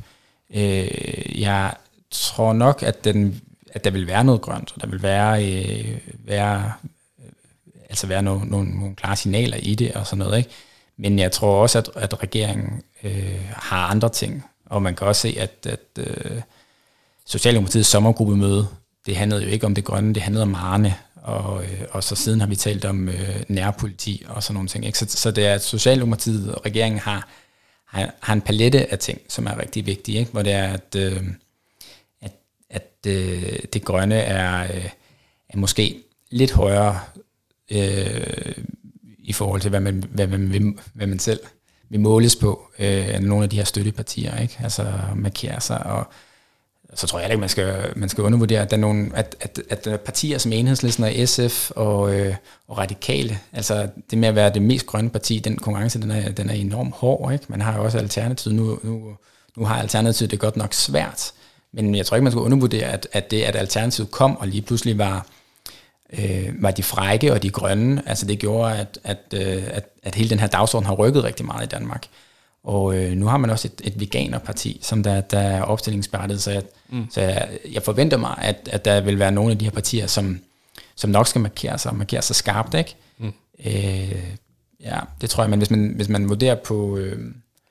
Speaker 2: Øh, jeg tror nok, at, den, at der vil være noget grønt, og der vil være, øh, være, øh, altså være nogle, nogle, nogle klare signaler i det og sådan noget, ikke? Men jeg tror også, at, at regeringen øh, har andre ting, og man kan også se, at, at øh, Socialdemokratiets sommergruppemøde, det handlede jo ikke om det grønne, det handlede om Arne, og, øh, og så siden har vi talt om øh, nærpoliti og sådan nogle ting. Ikke? Så, så det er, at Socialdemokratiet og regeringen har, har, har en palette af ting, som er rigtig vigtige, ikke? Hvor det er, at, øh, at, at øh, det grønne er, øh, er måske lidt højere øh, i forhold til, hvad man, hvad man, vil, hvad man selv vil måles på, øh, nogle af de her støttepartier, ikke? Altså markere sig, og så tror jeg ikke, man skal, man skal undervurdere, at, der er nogle, at, at, at partier som Enhedslisten og S F og, øh, og Radikale, altså det med at være det mest grønne parti, den konkurrence, den er, den er enormt hård, ikke? Man har jo også Alternativet, nu, nu, nu har Alternativet det godt nok svært, men jeg tror ikke, man skal undervurdere, at, at det, at Alternativet kom og lige pludselig var, øh, var de frække og de grønne, altså det gjorde, at, at, at, at hele den her dagsorden har rykket rigtig meget i Danmark. Og øh, nu har man også et, et veganerparti, som der, der er opstillingsberettiget, så, jeg, mm. så jeg, jeg forventer mig, at, at der vil være nogle af de her partier, som, som nok skal markere sig, markere sig skarpt, ikke? Mm. Øh, ja, det tror jeg, men hvis man, hvis man vurderer på, øh,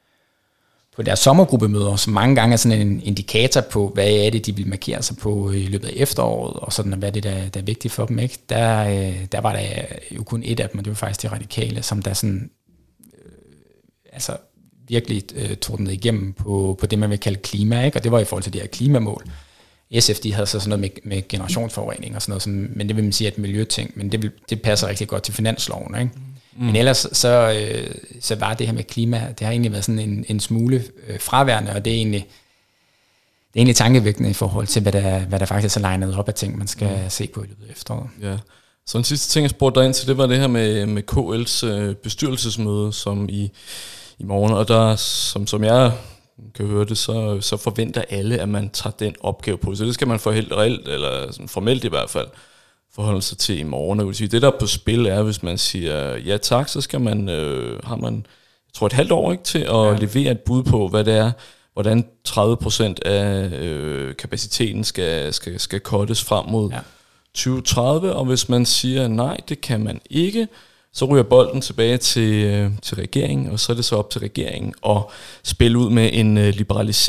Speaker 2: på deres sommergruppemøder, som mange gange er sådan en indikator på, hvad er det, de vil markere sig på i løbet af efteråret, og sådan, hvad er det, der, der er vigtigt for dem, ikke? Der, øh, der var der jo kun et af dem, og det var faktisk de radikale, som der sådan, øh, altså, virkelig øh, tordnet igennem på, på det, man vil kalde klima, ikke? Og det var i forhold til det her klimamål. S F, de havde så sådan noget med, med generationsforurening og sådan noget, sådan, men det vil man sige er et miljøting, men det, vil, det passer rigtig godt til finansloven, ikke? Mm. Men ellers så, øh, så var det her med klima, det har egentlig været sådan en, en smule øh, fraværende, og det er egentlig, det er egentlig tankevækkende i forhold til, hvad der, hvad der faktisk er legnet op af ting, man skal mm. se på i løbet af efteråret.
Speaker 1: Ja. Så en sidste ting, jeg spurgte dig ind til, det var det her med, med K L's øh, bestyrelsesmøde, som i i morgen, og der, som, som jeg kan høre det, så, så forventer alle, at man tager den opgave på. Så det skal man for helt reelt, eller sådan formelt i hvert fald, forholde sig til i morgen. Jeg vil sige, det der på spil er, hvis man siger ja tak, så skal man, øh, har man, jeg tror et halvt år, ikke, til at ja. levere et bud på, hvad det er, hvordan tredive procent af øh, kapaciteten skal, skal, skal cuttes frem mod ja. tyve tredive, og hvis man siger nej, det kan man ikke, så ryger bolden tilbage til, øh, til regeringen, og så er det så op til regeringen at spille ud med en øh,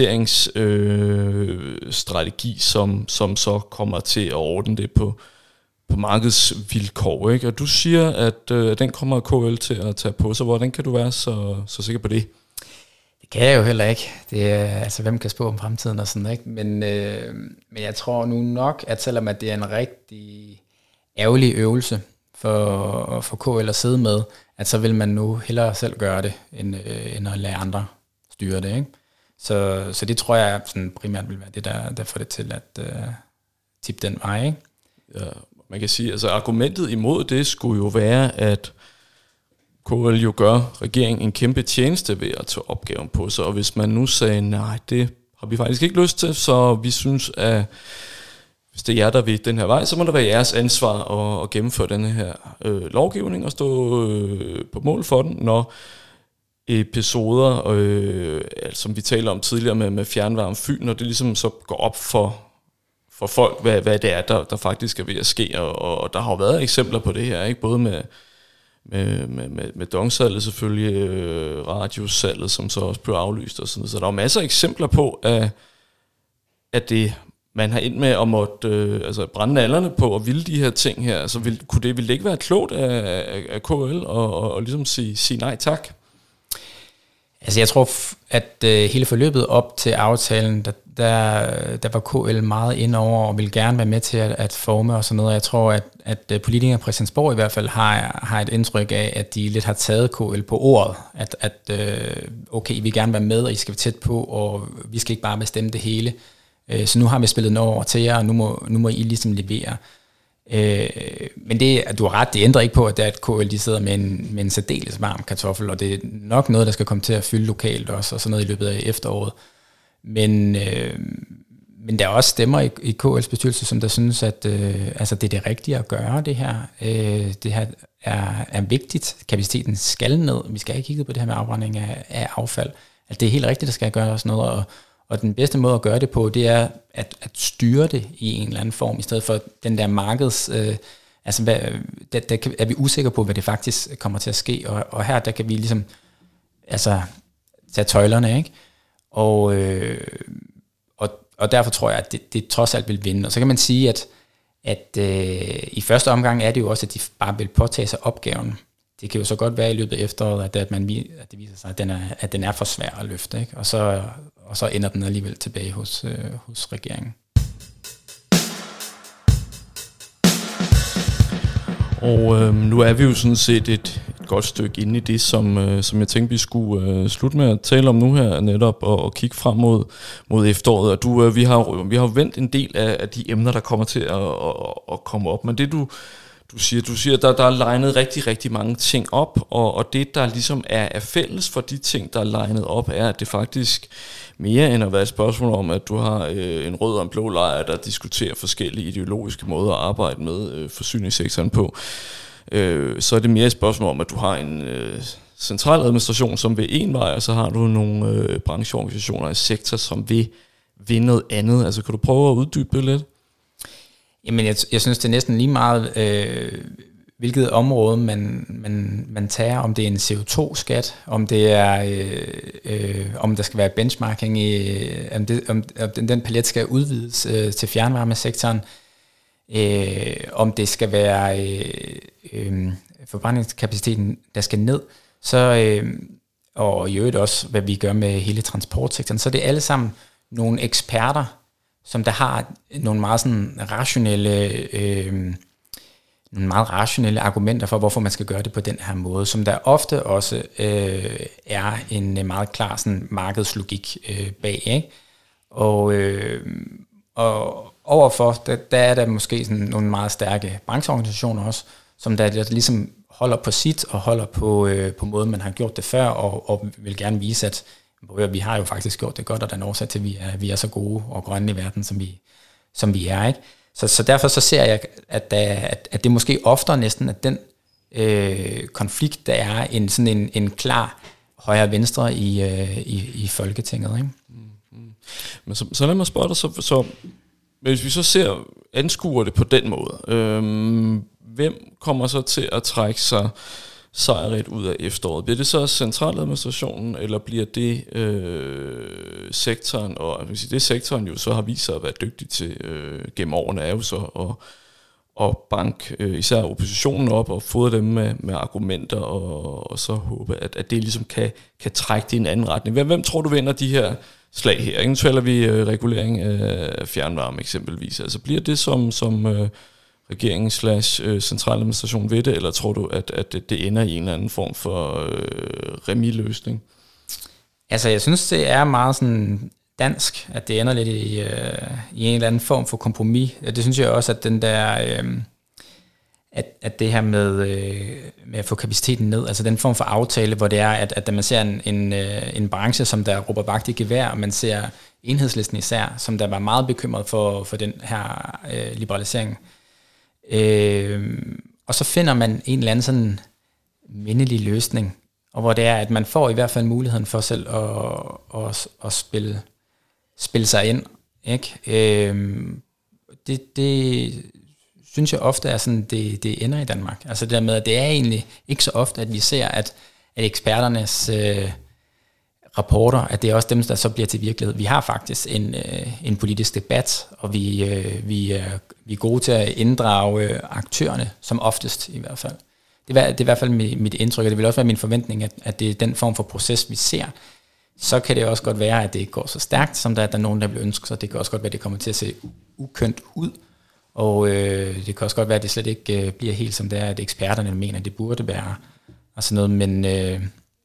Speaker 1: liberaliseringsstrategi, øh, som, som så kommer til at ordne det på, på markedsvilkår, ikke? Og du siger, at øh, den kommer K L til at tage på sig. Hvordan kan du være så, så sikker på det?
Speaker 2: Det kan jeg jo heller ikke. Det er, altså, hvem kan spå om fremtiden og sådan, ikke? Men, øh, men jeg tror nu nok, at selvom at det er en rigtig ærgerlig øvelse, for, for K L at sidde med, at så vil man nu hellere selv gøre det, end, øh, end at lade andre styre det, ikke? Så, så det tror jeg sådan primært vil være det, der, der får det til at øh, tippe den vej, ikke?
Speaker 1: Ja, man kan sige, altså argumentet imod det skulle jo være, at K L jo gør regeringen en kæmpe tjeneste ved at tage opgaven på sig, og hvis man nu sagde, nej, det har vi faktisk ikke lyst til, så vi synes, at hvis det er jer, der vil den her vej, så må det være jeres ansvar at, at gennemføre den her øh, lovgivning og stå øh, på mål for den, når episoder, øh, som vi talte om tidligere med, med fjernvarme Fyn, når det ligesom så går op for, for folk, hvad, hvad det er, der, der faktisk er ved at ske, og, og der har jo været eksempler på det her, ikke? Både med, med, med, med, med dongsalget selvfølgelig, øh, radiosalget, som så også blev aflyst og sådan noget. Så der er jo masser af eksempler på, at, at det man har ind med at måtte øh, altså brænde nallerne på og ville de her ting her, så vil, kunne det, ville det ikke være klogt af, af, af K L og, og, og ligesom sige, sige nej tak?
Speaker 2: Altså jeg tror, at øh, hele forløbet op til aftalen, der, der, der var K L meget ind over og ville gerne være med til at, at forme og sådan noget. Jeg tror, at, at politikere på Christiansborg i hvert fald har, har et indtryk af, at de lidt har taget K L på ordet. At, at øh, okay, I vil gerne være med, og I skal være tæt på, og vi skal ikke bare bestemme det hele. Øh, så nu har vi spillet noget over til jer, og nu må, nu må I ligesom levere. Øh, men det, du har ret, det ændrer ikke på, at det er, at K L de sidder med en, med en særdeles varm kartoffel, og det er nok noget, der skal komme til at fylde lokalt også, og sådan noget i løbet af efteråret. Men, øh, men der er også stemmer i, i K L's bestyrelse, som der synes, at øh, altså det er det rigtige at gøre det her. Øh, det her er, er vigtigt. Kapaciteten skal ned. Vi skal ikke kigge på det her med afbrænding af, af affald. Altså det er helt rigtigt, der skal gøres noget, og Og den bedste måde at gøre det på, det er at, at styre det i en eller anden form, i stedet for den der markeds... Øh, altså, hvad, der, der er vi usikre på, hvad det faktisk kommer til at ske, og, og her, der kan vi ligesom altså, tage tøjlerne, ikke? Og, øh, og, og derfor tror jeg, at det, det trods alt vil vinde. Og så kan man sige, at, at øh, i første omgang er det jo også, at de bare vil påtage sig opgaven. Det kan jo så godt være i løbet af efteråret, at, at, man, at det viser sig, at den er, at den er for svær at løfte, ikke? Og så... og så ender den alligevel tilbage hos, øh, hos regeringen.
Speaker 1: Og øh, nu er vi jo sådan set et, et godt stykke inde i det, som, øh, som jeg tænkte, vi skulle øh, slutte med at tale om nu her netop, og, og kigge frem mod, mod efteråret. Og du, øh, vi har vi har vendt en del af, af de emner, der kommer til at, at, at komme op, men det du... Du siger, du siger, der, der er legnet rigtig, rigtig mange ting op, og, og det, der ligesom er, er fælles for de ting, der er legnet op, er, at det faktisk mere end at være et spørgsmål om, at du har øh, en rød og en blå lejr, der diskuterer forskellige ideologiske måder at arbejde med øh, forsyningssektoren på. Øh, så er det mere et spørgsmål om, at du har en øh, central administration, som vil en vej, og så har du nogle øh, brancheorganisationer i sektor, som vil, vil noget andet. Altså, kan du prøve at uddybe det lidt?
Speaker 2: Jamen, jeg, jeg synes, det er næsten lige meget, øh, hvilket område man, man, man tager, om det er en C O to skat, om det er, øh, øh, om der skal være benchmarking, i, om, det, om, om den palet skal udvides øh, til fjernvarmesektoren, øh, om det skal være øh, øh, forbrændingskapaciteten, der skal ned, så, øh, og i øvrigt også, hvad vi gør med hele transportsektoren, så det er alle sammen nogle eksperter, som der har nogle meget sådan rationelle, øh, nogle meget rationelle argumenter for, hvorfor man skal gøre det på den her måde, som der ofte også øh, er en meget klar sådan markedslogik øh, bag, ikke? Og, øh, og overfor, der, der er der måske sådan nogle meget stærke brancheorganisationer også, som der, der ligesom holder på sit og holder på, øh, på måden, man har gjort det før, og, og vil gerne vise, at vi har jo faktisk gjort det godt, og den årsag til, at vi er, vi er så gode og grønne i verden, som vi, som vi er, ikke? Så, så derfor så ser jeg, at, der, at, at det måske oftere næsten, at den øh, konflikt, der er en, sådan en, en klar højre-venstre i, øh, i, i Folketinget, ikke?
Speaker 1: Mm-hmm. Men så, så lad mig spørge dig, så, så hvis vi så ser, anskuer det på den måde, øh, hvem kommer så til at trække sig sejrigt ud af efteråret? Bliver det så centraladministrationen, eller bliver det øh, sektoren, og jeg vil sige, det sektoren jo så har vist sig at være dygtig til øh, gennem årene, er jo så at, at banke øh, især oppositionen op og fodre dem med, med argumenter, og, og så håbe, at, at det ligesom kan, kan trække det i en anden retning. Hvem, hvem tror du vinder de her slag her? Nu taler vi øh, regulering af fjernvarme eksempelvis. Altså bliver det som... som øh, regeringen slash øh, centraladministration ved det, eller tror du, at, at det ender i en eller anden form for øh, remis-løsning?
Speaker 2: Altså, jeg synes, det er meget sådan dansk, at det ender lidt i, øh, i en eller anden form for kompromis. Det synes jeg også, at den der, øh, at, at det her med, øh, med at få kapaciteten ned, altså den form for aftale, hvor det er, at, at man ser en, en, en branche, som der råber vagt i gevær, og man ser Enhedslisten især, som der var meget bekymret for, for den her øh, liberalisering. Øh, og så finder man en eller anden sådan mindelig løsning, og hvor det er, at man får i hvert fald muligheden for selv at, at, at spille, spille sig ind, ikke? Øh, det, det synes jeg ofte er sådan, det, det ender i Danmark. Altså det der med, at det er egentlig ikke så ofte, at vi ser, at, at eksperternes øh, rapporter, at det er også dem, der så bliver til virkelighed. Vi har faktisk en, øh, en politisk debat, og vi, øh, vi, er, vi er gode til at inddrage aktørerne, som oftest i hvert fald. det, er, det er i hvert fald mit, mit indtryk, og det vil også være min forventning, at, at det er den form for proces, vi ser. Så kan det også godt være, at det ikke går så stærkt, som der, der er nogen, der vil ønske sig. Det kan også godt være, at det kommer til at se ukønt ud, og øh, det kan også godt være, at det slet ikke øh, bliver helt som det er, at eksperterne mener, at det burde være, og sådan noget, men, øh,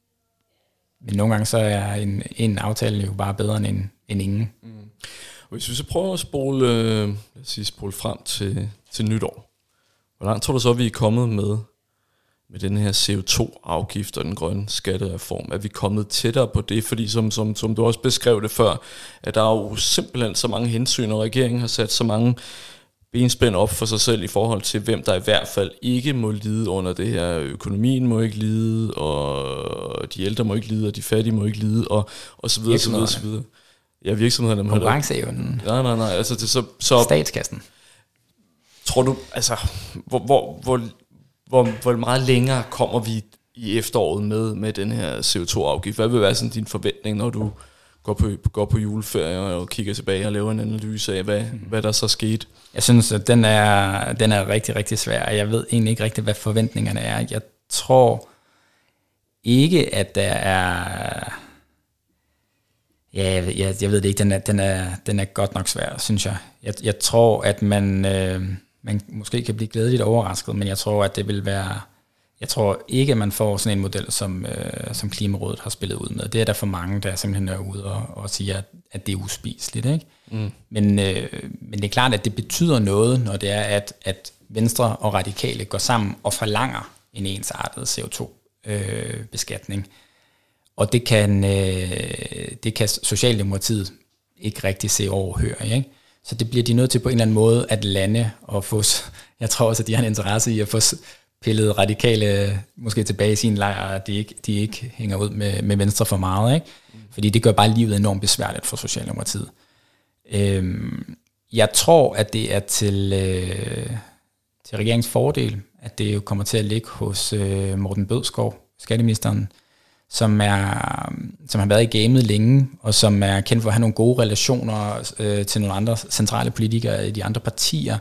Speaker 2: men nogle gange så er en, en aftale jo bare bedre end, en, end ingen. Mm.
Speaker 1: Og hvis vi så prøver at spole, øh, lad os sige, spole frem til, til nytår, hvor langt tror du så, at vi er kommet med, med den her C O to afgift og den grønne skattereform? Er vi kommet tættere på det? Fordi som, som, som du også beskrev det før, at der er jo simpelthen så mange hensyn, og regeringen har sat så mange benspænd op for sig selv i forhold til, hvem der i hvert fald ikke må lide under det her. Økonomien må ikke lide, og de ældre må ikke lide, og de fattige må ikke lide, og, og så videre, så videre, så videre. Ja, virksomhederne.
Speaker 2: Konkurrenceevnen.
Speaker 1: Nej, nej, nej. Altså, det, så, så,
Speaker 2: statskassen.
Speaker 1: Tror du, altså, hvor, hvor, hvor, hvor, hvor meget længere kommer vi i efteråret med, med den her C O to afgift? Hvad vil være sådan din forventning, når du går på, går på juleferie og kigger tilbage og laver en analyse af, hvad, mm. hvad der så skete?
Speaker 2: Jeg synes, at den er, den er rigtig, rigtig svær. Jeg ved egentlig ikke rigtig, hvad forventningerne er. Jeg tror ikke, at der er... Ja, jeg, jeg, jeg ved det ikke. Den er, den er, den er godt nok svær, synes jeg. Jeg, jeg tror, at man, øh, man måske kan blive glædeligt overrasket, men jeg tror, at det vil være... Jeg tror ikke, at man får sådan en model, som, øh, som Klimarådet har spillet ud med. Det er der for mange, der simpelthen er ude og, og siger, at, at det er uspiseligt. Ikke? Mm. Men, øh, men det er klart, at det betyder noget, når det er, at, at Venstre og Radikale går sammen og forlanger en ensartet C O to beskatning. Øh, og det kan, øh, det kan Socialdemokratiet ikke rigtig se overhøre. Ikke? Så det bliver de nødt til på en eller anden måde at lande og få... Jeg tror også, at de har en interesse i at få pillet radikale måske tilbage i sin lejr, at de ikke, de ikke hænger ud med, med Venstre for meget. Ikke? Mm. Fordi det gør bare livet enormt besværligt for Socialdemokratiet. Øhm, jeg tror, at det er til, øh, til regeringens fordel, at det jo kommer til at ligge hos øh, Morten Bødskov, skatteministeren, som, er, som har været i gamet længe, og som er kendt for at have nogle gode relationer øh, til nogle andre centrale politikere i de andre partier.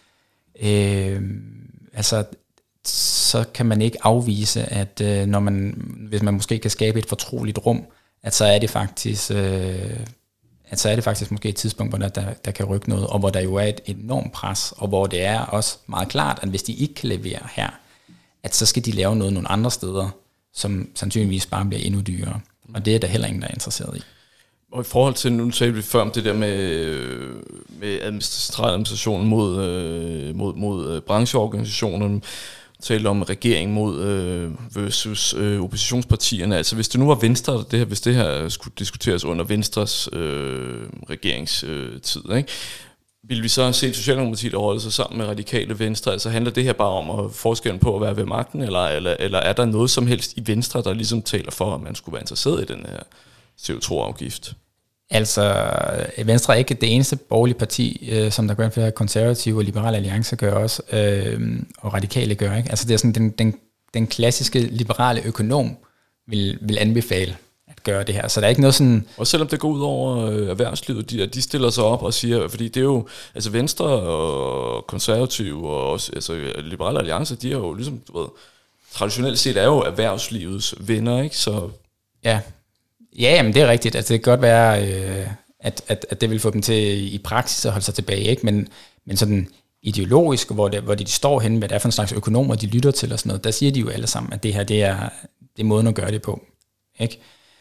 Speaker 2: Øh, altså, så kan man ikke afvise, at øh, når man, hvis man måske kan skabe et fortroligt rum, at så er det faktisk, øh, at så er det faktisk måske et tidspunkt, hvor der, der kan rykke noget, og hvor der jo er et enormt pres, og hvor det er også meget klart, at hvis de ikke kan levere her, at så skal de lave noget nogle andre steder, som sandsynligvis bare bliver endnu dyrere. Og det er der heller ingen, der er interesseret i. Og
Speaker 1: i forhold til, nu talte vi før om det der med, med centraladministrationen mod, mod, mod brancheorganisationerne, talte om regering mod versus oppositionspartierne. Altså hvis det nu var Venstre, det her, hvis det her skulle diskuteres under Venstres øh, regeringstid, ikke? Vil vi så se Socialdemokratiet holde sig sammen med radikale Venstre? Altså handler det her bare om at forskellen på at være ved magten, eller, eller, eller er der noget som helst i Venstre, der ligesom taler for, at man skulle være interesseret i den her C O to afgift?
Speaker 2: Altså, Venstre er ikke det eneste borgerlige parti, øh, som der gør flere konservative og liberale alliancer gør også, øh, og radikale gør, ikke? Altså det er sådan, den, den, den klassiske liberale økonom vil, vil anbefale at gøre det her. Så der er ikke noget sådan...
Speaker 1: Og selvom det går ud over øh, erhvervslivet, de, de stiller sig op og siger, fordi det er jo, altså Venstre og konservative og også, altså liberale alliancer, de er jo ligesom, du ved, traditionelt set er jo erhvervslivets venner, ikke? Så...
Speaker 2: Ja, ja, jamen det er rigtigt. Altså det kan godt være, øh, at, at, at det vil få dem til i praksis at holde sig tilbage, ikke? Men, men sådan ideologisk, hvor, det, hvor de står henne, hvad det er for en slags økonomer, de lytter til og sådan noget, der siger de jo alle sammen, at det her, det er, det er måden at gøre det på, ikke?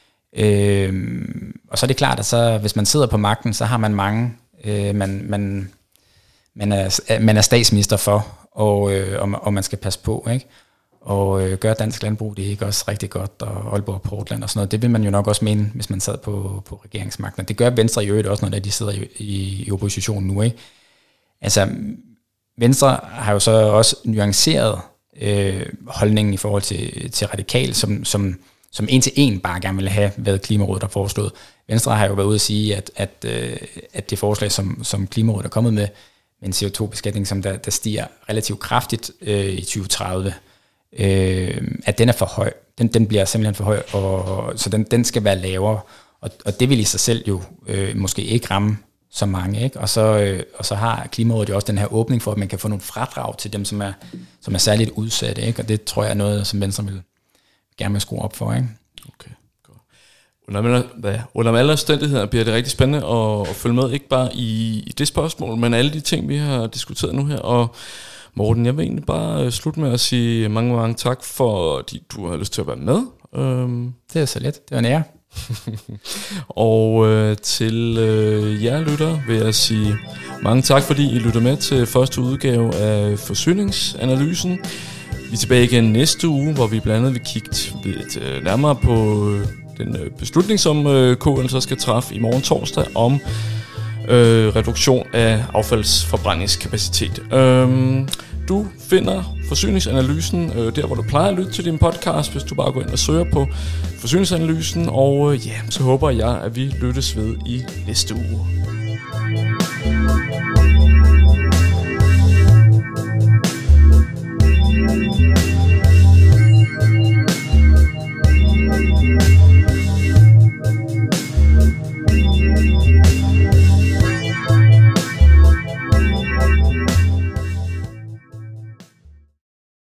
Speaker 2: Øhm, og så er det klart, at så, hvis man sidder på magten, så har man mange, øh, man, man, man, er, man er statsminister for, og, øh, og, og man skal passe på, ikke? Og øh, gøre dansk landbrug, det er ikke også rigtig godt, og Aalborg og Portland og sådan noget, det vil man jo nok også mene, hvis man sad på, på regeringsmagten. Og det gør Venstre i øvrigt også, når de sidder i, i, i oppositionen nu, ikke? Altså, Venstre har jo så også nuanceret øh, holdningen i forhold til, til radikal, som, som som en til en bare gerne vil have, hvad Klimarådet har foreslået. Venstre har jo været ude at sige, at, at, øh, at det forslag, som, som Klimarådet er kommet med, med en C O to beskatning, som der, der stiger relativt kraftigt øh, i tyve tredive, øh, at den er for høj. Den, den bliver simpelthen for høj, og, så den, den skal være lavere. Og, og det vil i sig selv jo øh, måske ikke ramme så mange, ikke? Og så, øh, og så har Klimarådet jo også den her åbning for, at man kan få nogle fradrag til dem, som er, som er særligt udsatte, ikke? Og det tror jeg er noget, som Venstre vil gerne vil skrue op for, ikke?
Speaker 1: Okay, godt. Under, hvad, under alle omstændigheder bliver det rigtig spændende at, at følge med, ikke bare i, i det spørgsmål, men alle de ting, vi har diskuteret nu her. Og Morten, jeg vil egentlig bare slutte med at sige mange, mange tak, fordi du har lyst til at være med. Um,
Speaker 2: det er så let. Det var en ære.
Speaker 1: Og øh, til øh, jer lytter vil jeg sige mange tak, fordi I lytter med til første udgave af Forsyningsanalysen. Vi er tilbage igen næste uge, hvor vi blandt andet vil kigge lidt øh, nærmere på øh, den øh, beslutning, som øh, K L så skal træffe i morgen torsdag om øh, reduktion af affaldsforbrændingskapacitet. Øhm, du finder Forsyningsanalysen øh, der, hvor du plejer at lytte til din podcast, hvis du bare går ind og søger på Forsyningsanalysen. Og øh, ja, så håber jeg, at vi lyttes ved i næste uge.